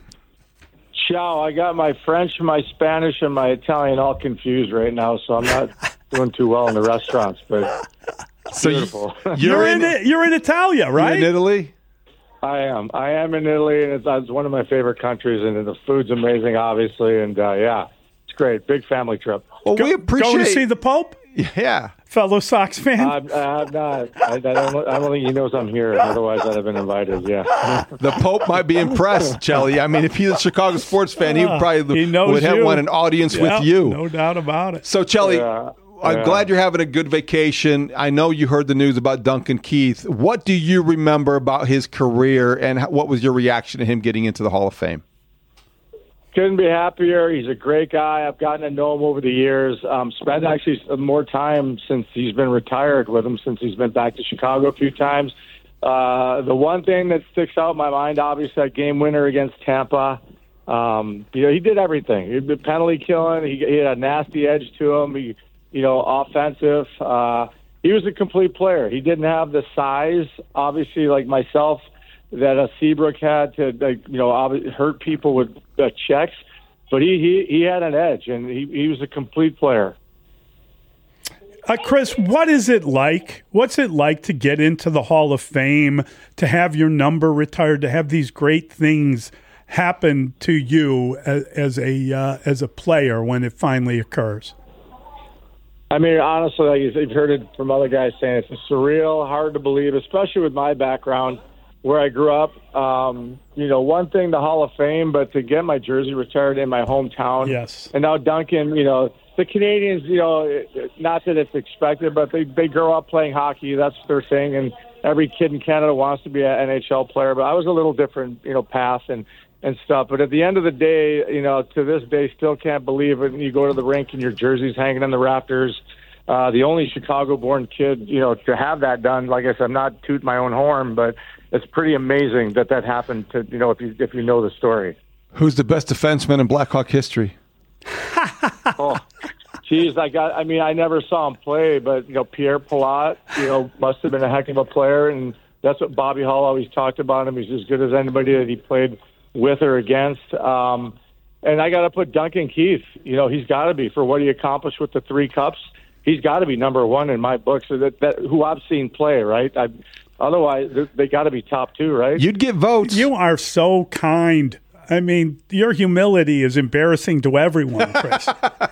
Ciao. I got my French, my Spanish, and my Italian all confused right now, so I'm not doing too well in the restaurants, but so beautiful. You're, you're in, in you're in Italia, right? You're in Italy? I am. I am in Italy, and it's, it's one of my favorite countries, and the food's amazing, obviously, and uh, yeah, it's great. Big family trip. Well, go, we appreciate Go to see the Pope? Yeah. Fellow Sox fan? I'm, I'm not. I, I, don't, I don't think he knows I'm here. Otherwise, I'd have been invited, yeah. The Pope might be impressed, Chelly. I mean, if he's a Chicago sports fan, he probably he knows would have you. one an audience Yep, with you. No doubt about it. So, Chelly, Yeah. I'm Yeah. glad you're having a good vacation. I know you heard the news about Duncan Keith. What do you remember about his career, and what was your reaction to him getting into the Hall of Fame? Couldn't be happier. He's a great guy. I've gotten to know him over the years. Um, spent actually more time since he's been retired with him, since he's been back to Chicago a few times. Uh, the one thing that sticks out in my mind, obviously, that game winner against Tampa. Um, you know, he did everything. He did penalty killing. He, he had a nasty edge to him. He, you know, offensive. Uh, he was a complete player. He didn't have the size, obviously, like myself, that a Seabrook had to, like, you know, obvi- hurt people with uh, checks. But he, he, he had an edge, and he, he was a complete player. Uh, Chris, what is it like? What's it like to get into the Hall of Fame, to have your number retired, to have these great things happen to you as, as a uh, as a player when it finally occurs? I mean, honestly, like you've heard it from other guys saying, it's surreal, hard to believe, especially with my background, where I grew up. Um, you know, one thing, the Hall of Fame, but to get my jersey retired in my hometown. Yes. And now Duncan, you know, the Canadians, you know, not that it's expected, but they, they grow up playing hockey. That's their thing. And every kid in Canada wants to be an N H L player. But I was a little different, you know, path and, and stuff. But at the end of the day, you know, to this day, still can't believe it. And you go to the rink and your jersey's hanging in the rafters. Uh, the only Chicago-born kid, you know, to have that done. Like I said, I'm not tooting my own horn, but it's pretty amazing that that happened. To you know, if you if you know the story. Who's the best defenseman in Blackhawk history? Oh, geez, I got. I mean, I never saw him play, but you know, Pierre Palat, you know, must have been a heck of a player, and that's what Bobby Hull always talked about him. He's as good as anybody that he played with or against. Um, and I got to put Duncan Keith. You know, he's got to be, for what he accomplished with the three cups. He's got to be number one in my book. So that, that who I've seen play, right? I, otherwise, they got to be top two, right? You'd get votes. You are so kind. I mean, your humility is embarrassing to everyone, Chris.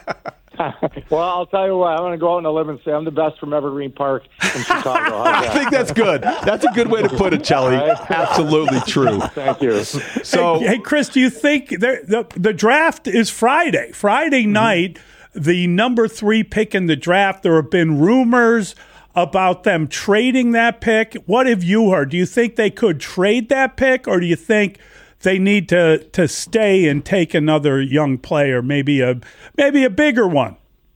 Well, I'll tell you what. I'm going to go out on a limb and say I'm the best from Evergreen Park in Chicago. I think that's good. That's a good way to put it, Chelly. Right? Absolutely true. Thank you. So, hey, hey, Chris, do you think the, the the draft is Friday? Friday mm-hmm. night, the number three pick in the draft. There have been rumors about them trading that pick. What have you heard? Do you think they could trade that pick, or do you think they need to, to stay and take another young player, maybe a maybe a bigger one?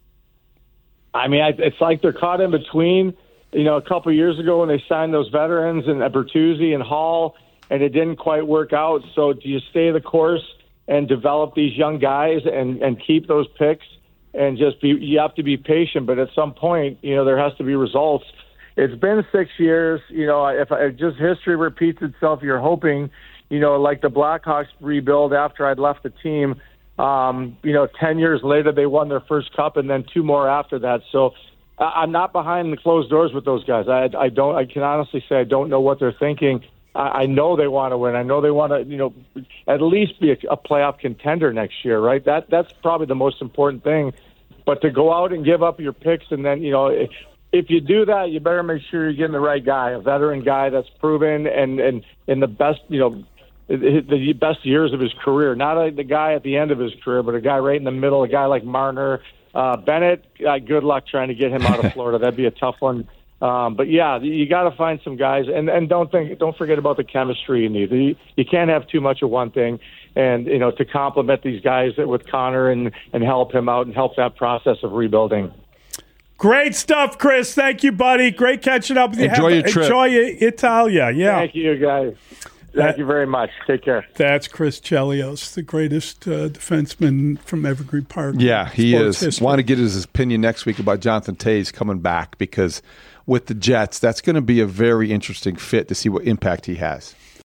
I mean, I, it's like they're caught in between. You know, a couple of years ago when they signed those veterans and Bertuzzi and Hall, and it didn't quite work out. So do you stay the course and develop these young guys and, and keep those picks and just be? You have to be patient, but at some point, you know, there has to be results. It's been six years. You know, if, if just history repeats itself, you're hoping. You know, like the Blackhawks rebuild after I'd left the team, um, you know, ten years later they won their first cup and then two more after that. So I'm not behind the closed doors with those guys. I, I don't, I can honestly say I don't know what they're thinking. I, I know they want to win. I know they want to, you know, at least be a, a playoff contender next year, right? That That's probably the most important thing. But to go out and give up your picks and then, you know, if, if you do that, you better make sure you're getting the right guy, a veteran guy that's proven and, and in the best, you know, the best years of his career, not a, the guy at the end of his career, but a guy right in the middle, a guy like Marner. Uh, Bennett, uh, good luck trying to get him out of Florida. That'd be a tough one. Um, but yeah, you got to find some guys, and, and don't think, don't forget about the chemistry you need. You, you can't have too much of one thing, and you know, to complement these guys with Connor and and help him out and help that process of rebuilding. Great stuff, Chris. Thank you, buddy. Great catching up with you. Enjoy have, your trip. Enjoy Italia. Yeah. Thank you, guys. Thank you very much. Take care. That's Chris Chelios, the greatest uh, defenseman from Evergreen Park. Yeah, he Sports is. history. Want to get his opinion next week about Jonathan Toews coming back, because with the Jets, that's going to be a very interesting fit to see what impact he has.